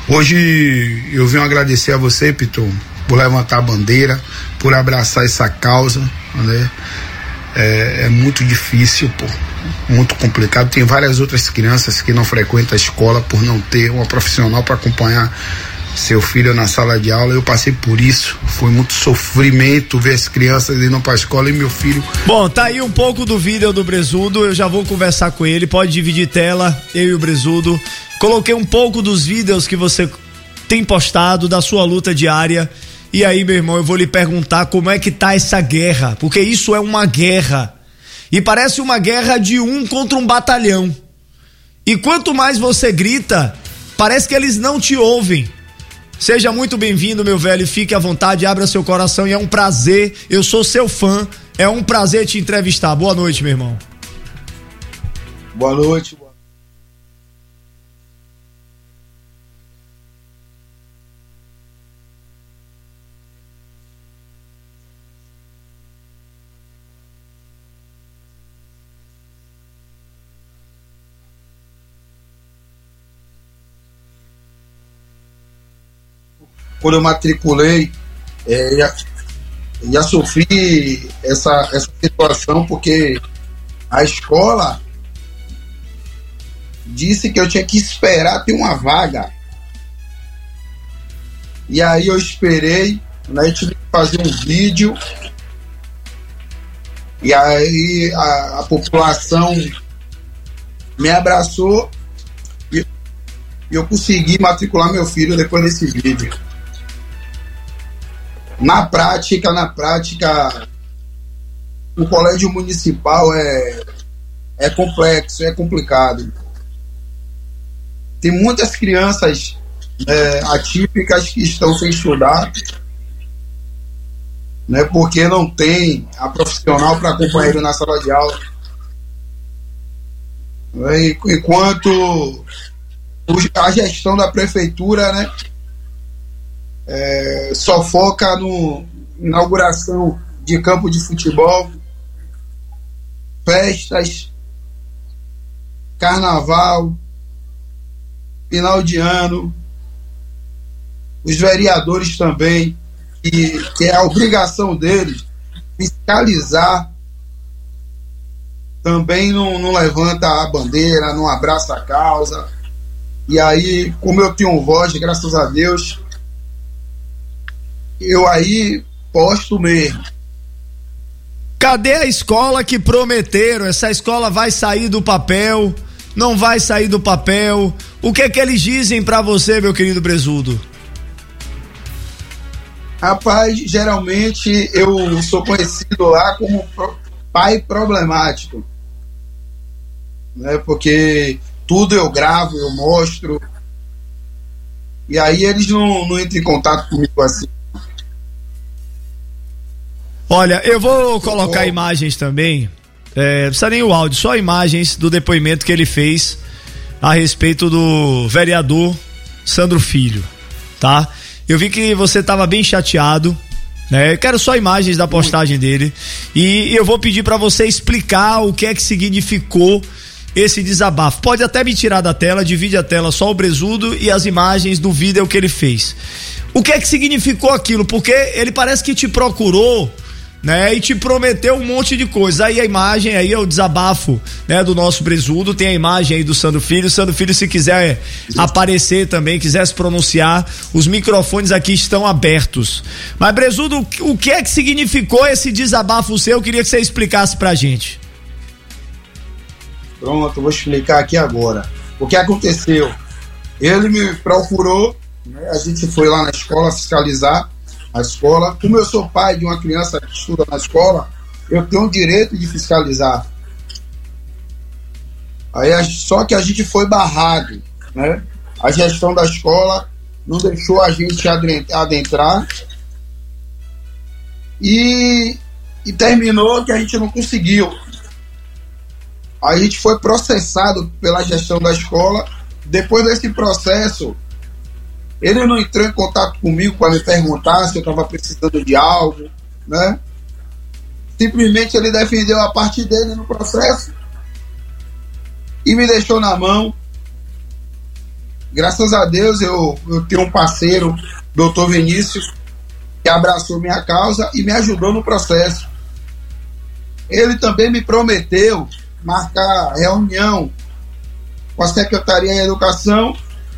hoje eu venho agradecer a você, Piton, por levantar a bandeira, por abraçar essa causa, né? É, é muito difícil, pô, muito complicado. Tem várias outras crianças que não frequentam a escola por não ter uma profissional para acompanhar seu filho na sala de aula. Eu passei por isso, foi muito sofrimento ver as crianças indo para a escola e meu filho. Bom, tá aí um pouco do vídeo do Bresudo, eu já vou conversar com ele, pode dividir tela, eu e o Bresudo. Coloquei um pouco dos vídeos que você tem postado da sua luta diária. E aí, meu irmão, eu vou lhe perguntar como é que tá essa guerra, porque isso é uma guerra. E parece uma guerra de um contra um batalhão. E quanto mais você grita, parece que eles não te ouvem. Seja muito bem-vindo, meu velho, fique à vontade, abra seu coração e é um prazer, eu sou seu fã, é um prazer te entrevistar. Boa noite, meu irmão. Boa noite. Quando eu matriculei, é, já, já sofri essa, essa situação, porque a escola disse que eu tinha que esperar ter uma vaga. E aí eu esperei, né, tive que fazer um vídeo, e aí a, a população me abraçou e eu consegui matricular meu filho depois desse vídeo. Na prática, na prática, o colégio municipal é, é complexo, é complicado. Tem muitas crianças é, atípicas que estão sem estudar, né, porque não tem a profissional para acompanhar ele na sala de aula. Enquanto a gestão da prefeitura, né, É, só foca no inauguração de campo de futebol, festas, carnaval, final de ano, os vereadores também, que, que é a obrigação deles fiscalizar, também não, não levanta a bandeira, não abraça a causa. E aí, como eu tenho voz, graças a Deus, eu aí posto mesmo. Cadê a escola que prometeram? Essa escola vai sair do papel, não vai sair do papel? O que é que eles dizem pra você, meu querido Bresudo? Rapaz, geralmente eu sou conhecido lá como pai problemático, né? Porque tudo eu gravo, eu mostro, e aí eles não, não entram em contato comigo assim. Olha, eu vou colocar imagens também, é, não precisa nem o áudio, só imagens do depoimento que ele fez a respeito do vereador Sandro Filho, tá? Eu vi que você estava bem chateado, né? Eu quero só imagens da postagem dele e eu vou pedir para você explicar o que é que significou esse desabafo. Pode até me tirar da tela, divide a tela só o Bresudo e as imagens do vídeo que ele fez. O que é que significou aquilo? Porque ele parece que te procurou, né, e te prometeu um monte de coisa. Aí a imagem, aí é o desabafo, né, do nosso Bresudo, tem a imagem aí do Sandro Filho. Sandro Filho, se quiser aparecer também, quiser se pronunciar, os microfones aqui estão abertos. Mas Bresudo, o que é que significou esse desabafo seu? Eu queria que você explicasse pra gente. Pronto, eu vou explicar aqui agora. O que aconteceu? Ele me procurou, né, a gente foi lá na escola fiscalizar a escola. Como eu sou pai de uma criança que estuda na escola, eu tenho o direito de fiscalizar. Aí, só que a gente foi barrado, né? A gestão da escola não deixou a gente adentrar e, e terminou que a gente não conseguiu. A gente foi processado pela gestão da escola. Depois desse processo, ele não entrou em contato comigo para me perguntar se eu estava precisando de algo, né? Simplesmente ele defendeu a parte dele no processo e me deixou na mão. Graças a Deus eu, eu tenho um parceiro, doutor Vinícius, que abraçou minha causa e me ajudou no processo. Ele também me prometeu marcar reunião com a Secretaria de Educação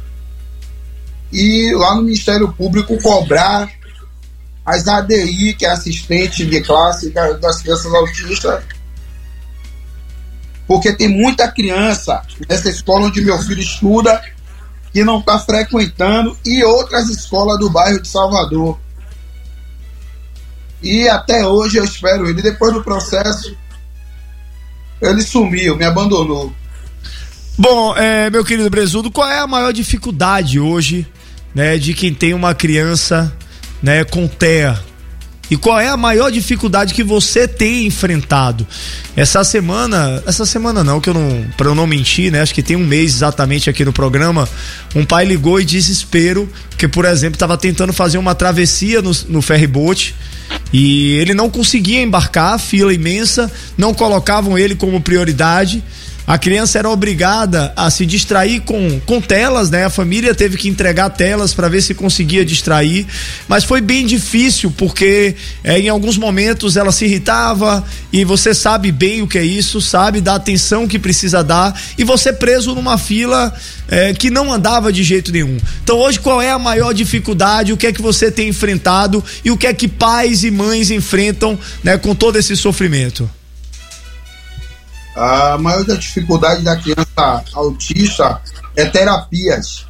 e lá no Ministério Público cobrar as A D I, que é assistente de classe das crianças autistas, porque tem muita criança nessa escola onde meu filho estuda que não está frequentando, e outras escolas do bairro de Salvador. E até hoje eu espero ele. Depois do processo, ele sumiu, me abandonou. Bom, é, meu querido Bresudo, qual é a maior dificuldade hoje, né, de quem tem uma criança, né, com T E A? E qual é a maior dificuldade que você tem enfrentado? Essa semana, essa semana não, que eu não, pra eu não mentir, né, acho que tem um mês exatamente aqui no programa, um pai ligou em desespero, que, por exemplo, estava tentando fazer uma travessia no, no ferryboat e ele não conseguia embarcar, fila imensa, não colocavam ele como prioridade. A criança era obrigada a se distrair com, com telas, né? A família teve que entregar telas para ver se conseguia distrair, mas foi bem difícil porque é, em alguns momentos ela se irritava e você sabe bem o que é isso, sabe da atenção que precisa dar, e você preso numa fila é, que não andava de jeito nenhum. Então hoje qual é a maior dificuldade, o que é que você tem enfrentado e o que é que pais e mães enfrentam, né, com todo esse sofrimento? A maior dificuldade da criança autista é terapias,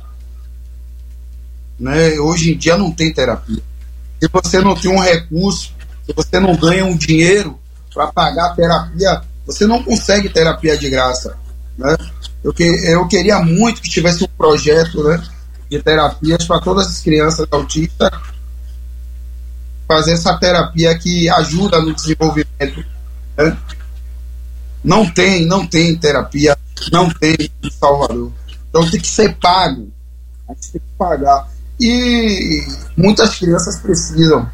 né? Hoje em dia não tem terapia. Se você não tem um recurso, se você não ganha um dinheiro para pagar a terapia, você não consegue terapia de graça, né? Eu, que, eu queria muito que tivesse um projeto, né, de terapias para todas as crianças autistas, fazer essa terapia que ajuda no desenvolvimento, né? Não tem, não tem terapia, não tem em Salvador. Então tem que ser pago. A gente tem que pagar. E muitas crianças precisam.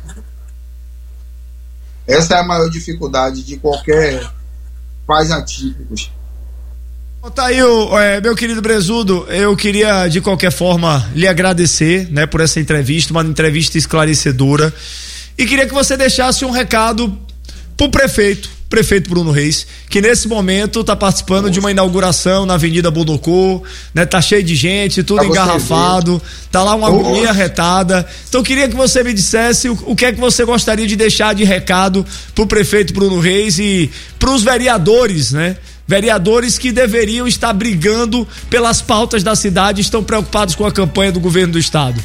Essa é a maior dificuldade de qualquer pais atípicos. Otail, é, meu querido Bresudo, eu queria de qualquer forma lhe agradecer, né, por essa entrevista, uma entrevista esclarecedora, e queria que você deixasse um recado pro prefeito. Prefeito Bruno Reis, que nesse momento tá participando Nossa. de uma inauguração na Avenida Bodocô, né? Tá cheio de gente, tudo pra engarrafado, tá lá uma agonia retada. Então eu queria que você me dissesse o, o que é que você gostaria de deixar de recado pro prefeito Bruno Reis e pros vereadores, né? Vereadores que deveriam estar brigando pelas pautas da cidade estão preocupados com a campanha do governo do estado.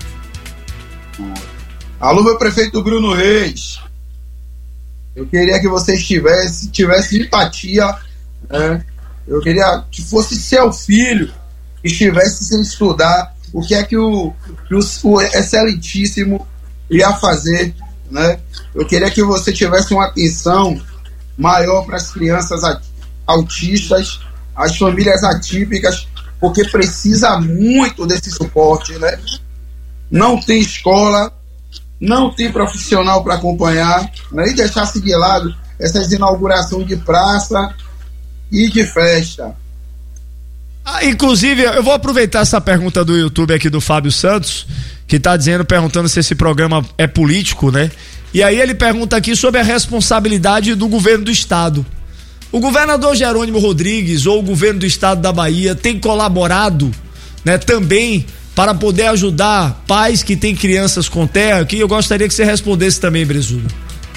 Alô, meu prefeito Bruno Reis. Eu queria que você estivesse, tivesse empatia, né? Eu queria que fosse seu filho que estivesse sem estudar. O que é que o, que o, o excelentíssimo ia fazer, né? Eu queria que você tivesse uma atenção maior para as crianças autistas, as famílias atípicas, porque precisa muito desse suporte, né? Não tem escola, não tem profissional para acompanhar, né? E deixar-se de lado essas inaugurações de praça e de festa. Ah, inclusive, eu vou aproveitar essa pergunta do YouTube aqui do Fábio Santos, que tá dizendo, perguntando se esse programa é político, né? E aí ele pergunta aqui sobre a responsabilidade do governo do estado. O governador Jerônimo Rodrigues ou o governo do estado da Bahia tem colaborado, né, também para poder ajudar pais que têm crianças com T E A, que eu gostaria que você respondesse também, Bresudo.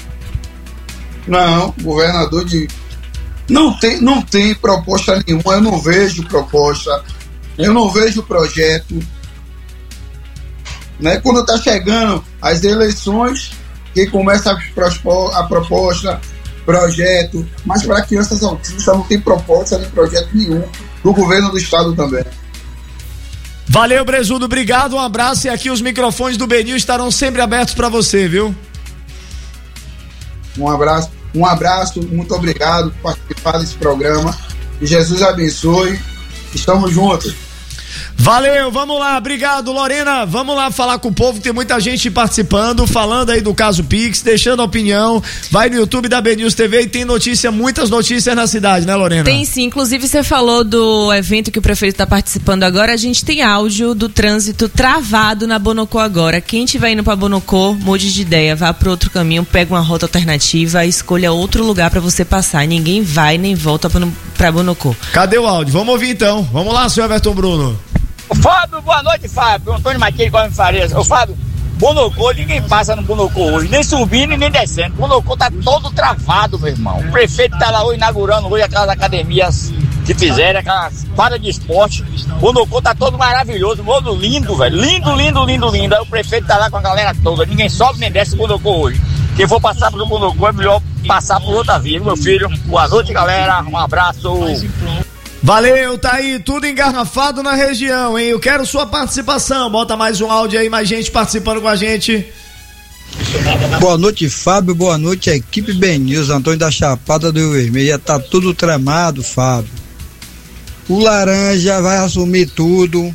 Não, governador de... Não tem, não tem proposta nenhuma, eu não vejo proposta, eu não vejo projeto. Né? Quando está chegando as eleições, que começa a, a proposta, projeto, mas para crianças autistas não tem proposta nem projeto nenhum do governo do estado também. Valeu, Bresudo, obrigado, um abraço, e aqui os microfones do Benil estarão sempre abertos para você, viu? Um abraço. Um abraço, muito obrigado por participar desse programa. Que Jesus abençoe. Estamos juntos. Valeu, vamos lá, obrigado, Lorena. Vamos lá falar com o povo, que tem muita gente participando, falando aí do caso Pix, deixando a opinião. Vai no YouTube da B News T V e tem notícia, muitas notícias na cidade, né, Lorena? Tem sim, inclusive você falou do evento que o prefeito está participando agora. A gente tem áudio do trânsito travado na Bonocô agora. Quem estiver indo para Bonocô, mude de ideia, vá para outro caminho, pega uma rota alternativa, escolha outro lugar para você passar. Ninguém vai nem volta para Bonocô. Cadê o áudio? Vamos ouvir então. Vamos lá, senhor Everton Bruno. Fábio, boa noite, Fábio. Antônio Matias, Gomes Farias. Ô, Fábio, Bonocô, ninguém passa no Bonocô hoje, nem subindo e nem descendo. Bonocô tá todo travado, meu irmão. O prefeito tá lá hoje inaugurando hoje aquelas academias que fizeram, aquelas quadras de esporte. Bonocô tá todo maravilhoso, todo lindo, velho. Lindo, lindo, lindo, lindo. Aí o prefeito tá lá com a galera toda. Ninguém sobe nem desce o Bonocô hoje. Quem for passar pro Bonocô é melhor passar por outra via, meu filho. Boa noite, galera. Um abraço. Valeu, tá aí, tudo engarrafado na região, hein? Eu quero sua participação, bota mais um áudio aí, mais gente participando com a gente. Boa noite, Fábio, boa noite, a equipe B News, Antônio da Chapada do Rio Vermelho, tá tudo tramado, Fábio. O Laranja vai assumir tudo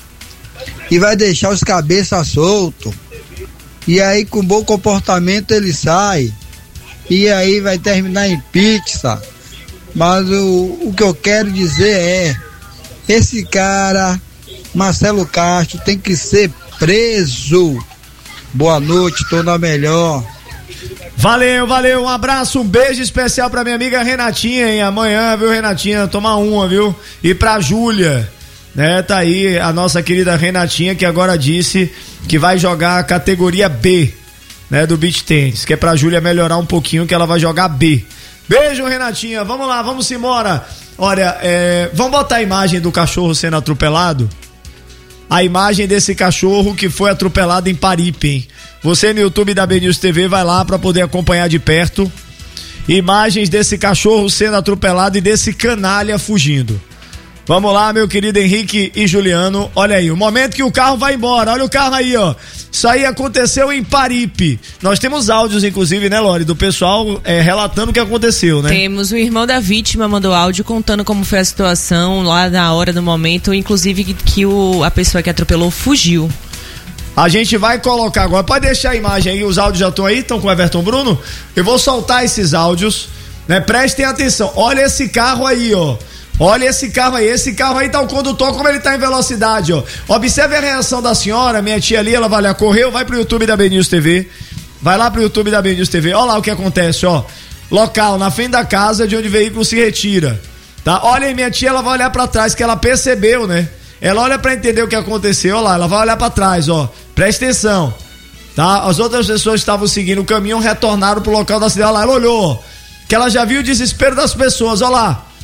e vai deixar os cabeças soltos. E aí, com bom comportamento, ele sai. E aí vai terminar em pizza. Mas o, o que eu quero dizer é, esse cara, Marcelo Castro, tem que ser preso. Boa noite, tô na melhor. Valeu, valeu, um abraço, um beijo especial pra minha amiga Renatinha, hein? Amanhã, viu, Renatinha, tomar uma, viu? E pra Júlia, né? Tá aí a nossa querida Renatinha, que agora disse que vai jogar a categoria B, né? Do beach tennis, que é pra Júlia melhorar um pouquinho, que ela vai jogar B. Beijo, Renatinha. Vamos lá, vamos embora. Olha, é, vamos botar a imagem do cachorro sendo atropelado? A imagem desse cachorro que foi atropelado em Paripe, hein? Você no YouTube da B News T V vai lá para poder acompanhar de perto. Imagens desse cachorro sendo atropelado e desse canalha fugindo. Vamos lá, meu querido Henrique e Juliano. Olha aí, o momento que o carro vai embora. Olha o carro aí, ó. Isso aí aconteceu em Paripe. Nós temos áudios, inclusive, né, Lori? Do pessoal é, relatando o que aconteceu, né? Temos. O irmão da vítima mandou áudio contando como foi a situação lá na hora do momento. Inclusive que, que o, a pessoa que atropelou fugiu. A gente vai colocar agora. Pode deixar a imagem aí. Os áudios já estão aí? Estão com o Everton Bruno? Eu vou soltar esses áudios, né? Prestem atenção. Olha esse carro aí, ó. Olha esse carro aí, esse carro aí tá o condutor, como ele tá em velocidade, ó. Observe a reação da senhora, minha tia ali, ela vai lá, correu, vai pro YouTube da B News T V. Vai lá pro YouTube da B News T V. Olha lá o que acontece, ó. Local, na frente da casa de onde o veículo se retira. Tá? Olha aí, minha tia, ela vai olhar pra trás, que ela percebeu, né? Ela olha pra entender o que aconteceu, olha lá, ela vai olhar pra trás, ó. Presta atenção. Tá? As outras pessoas estavam seguindo o caminho, retornaram pro local da cidade, olha lá, ela olhou, ó. Que ela já viu o desespero das pessoas, olha lá.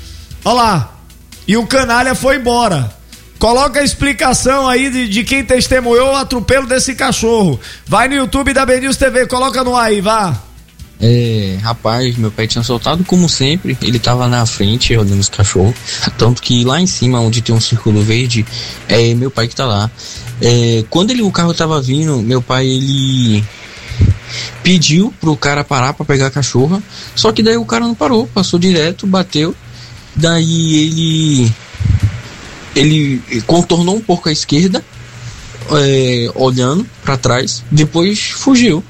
Olha lá. E o canalha foi embora. Coloca a explicação aí de, de quem testemunhou o atropelo desse cachorro. Vai no YouTube da B News T V, coloca no ar aí, vá. É, rapaz, meu pai tinha soltado como sempre, ele tava na frente olhando os cachorros, tanto que lá em cima, onde tem um círculo verde, é meu pai que tá lá. É, quando ele, o carro tava vindo, meu pai, ele pediu pro cara parar pra pegar a cachorra, só que daí o cara não parou, passou direto, bateu, daí ele ele contornou um pouco a esquerda, é, olhando pra trás, depois fugiu.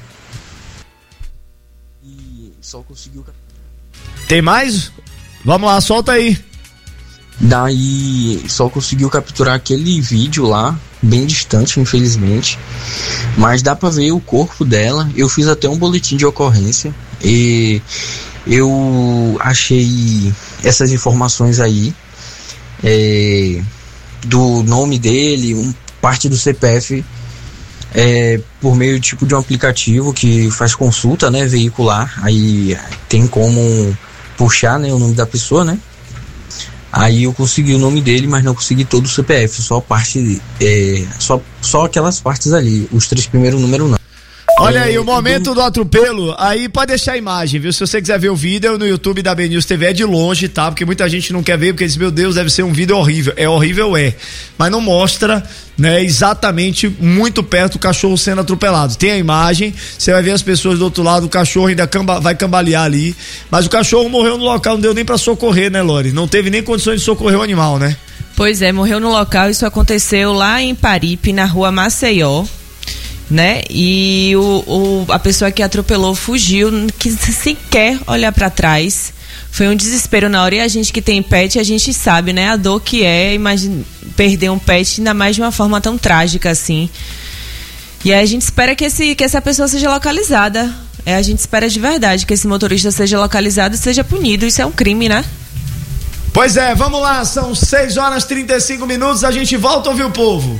E só conseguiu... Tem mais? Vamos lá, solta aí. Daí só conseguiu capturar aquele vídeo lá, bem distante, infelizmente. Mas dá pra ver o corpo dela. Eu fiz até um boletim de ocorrência. E eu achei essas informações aí. É, do nome dele, um, parte do C P F, é, por meio tipo de um aplicativo que faz consulta, né, veicular. Aí tem como puxar, né, o nome da pessoa, né? Aí eu consegui o nome dele, mas não consegui todo o C P F, só parte, é, só, só aquelas partes ali, os três primeiros números não. Olha aí, o momento do atropelo, aí pode deixar a imagem, viu? Se você quiser ver o vídeo no YouTube da B News T V, é de longe, tá? Porque muita gente não quer ver, porque diz, meu Deus, deve ser um vídeo horrível. É horrível, é. Mas não mostra, né, exatamente muito perto o cachorro sendo atropelado. Tem a imagem, você vai ver as pessoas do outro lado, o cachorro ainda camba, vai cambalear ali. Mas o cachorro morreu no local, não deu nem pra socorrer, né, Lori? Não teve nem condições de socorrer o animal, né? Pois é, morreu no local, isso aconteceu lá em Paripe, na rua Maceió. Né? E o, o, a pessoa que atropelou fugiu, não quis sequer olhar pra trás. Foi um desespero na hora. E a gente que tem pet, a gente sabe, né? A dor que é imagine, perder um pet, ainda mais de uma forma tão trágica assim. E aí a gente espera que, esse, que essa pessoa seja localizada. É, a gente espera de verdade que esse motorista seja localizado e seja punido. Isso é um crime, né? Pois é, vamos lá. São seis horas e trinta e cinco minutos. A gente volta a ouvir o povo.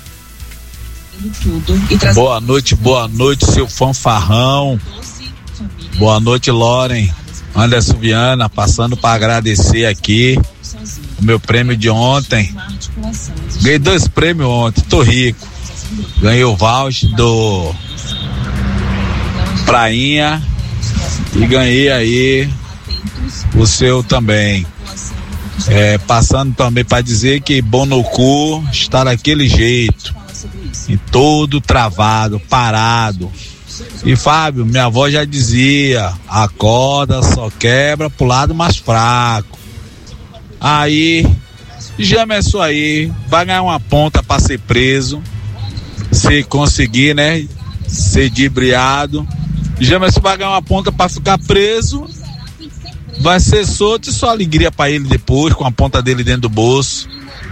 Tudo e traz... Boa noite, boa noite, seu fanfarrão. Boa noite, Loren. Anderson Viana, passando para agradecer aqui o meu prêmio de ontem. Ganhei dois prêmios ontem, tô rico. Ganhei o voucher do Prainha e ganhei aí o seu também. É, passando também para dizer que Bonocu está daquele jeito. E todo travado, parado. E Fábio, minha avó já dizia, a corda só quebra pro lado mais fraco. Aí, Jamerson aí, vai ganhar uma ponta pra ser preso, se conseguir, né, ser dibriado. Jamerson vai ganhar uma ponta pra ficar preso, vai ser solto e só alegria pra ele depois, com a ponta dele dentro do bolso.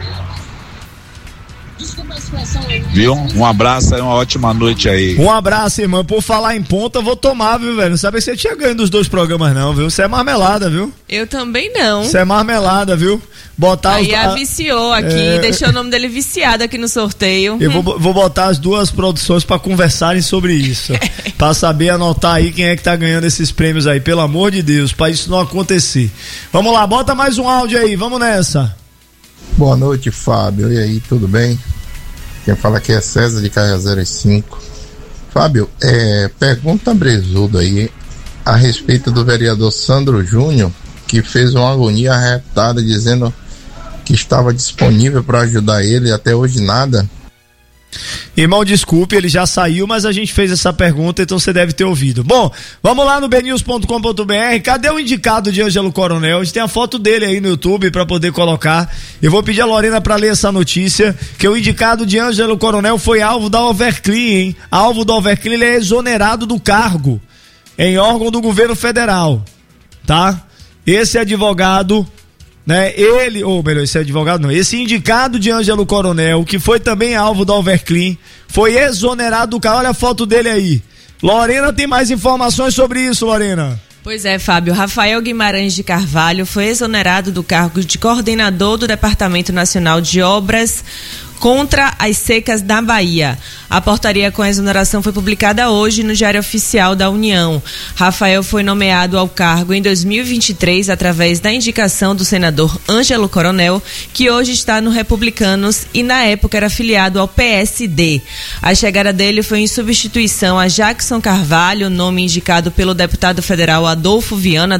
Viu? Um abraço aí, uma ótima noite aí. Um abraço, irmão. Por falar em ponta, eu vou tomar, viu, velho? Não sabe se você tinha ganho dos dois programas, não, viu? Você é marmelada, viu? Eu também não. Você é marmelada, viu? Botar aí os... a viciou aqui, é... deixou o nome dele viciado aqui no sorteio. Eu vou, vou botar as duas produções pra conversarem sobre isso. Pra saber anotar aí quem é que tá ganhando esses prêmios aí. Pelo amor de Deus, pra isso não acontecer. Vamos lá, bota mais um áudio aí, vamos nessa. Boa noite, Fábio. E aí, tudo bem? Quem fala aqui é César de Cajazeiras cinco. Fábio, é, pergunta brezuda aí a respeito do vereador Sandro Júnior, que fez uma agonia arretada dizendo que estava disponível para ajudar ele, até hoje nada. Irmão, desculpe, ele já saiu, mas a gente fez essa pergunta, então você deve ter ouvido. Bom, vamos lá no b news ponto com ponto b r. Cadê o indicado de Ângelo Coronel? A gente tem a foto dele aí no YouTube pra poder colocar. Eu vou pedir a Lorena pra ler essa notícia, que o indicado de Ângelo Coronel foi alvo da Overclean, hein? Alvo da Overclean, ele é exonerado do cargo em órgão do governo federal, tá? Esse advogado... Né? Ele, ou melhor, esse advogado não, esse indicado de Ângelo Coronel, que foi também alvo da Overclean, foi exonerado do cargo. Olha a foto dele aí. Lorena tem mais informações sobre isso, Lorena. Pois é, Fábio. Rafael Guimarães de Carvalho foi exonerado do cargo de coordenador do Departamento Nacional de Obras contra as secas da Bahia. A portaria com a exoneração foi publicada hoje no Diário Oficial da União. Rafael foi nomeado ao cargo em dois mil e vinte e três através da indicação do senador Ângelo Coronel, que hoje está no Republicanos e na época era afiliado ao P S D. A chegada dele foi em substituição a Jackson Carvalho, nome indicado pelo deputado federal Adolfo Viana,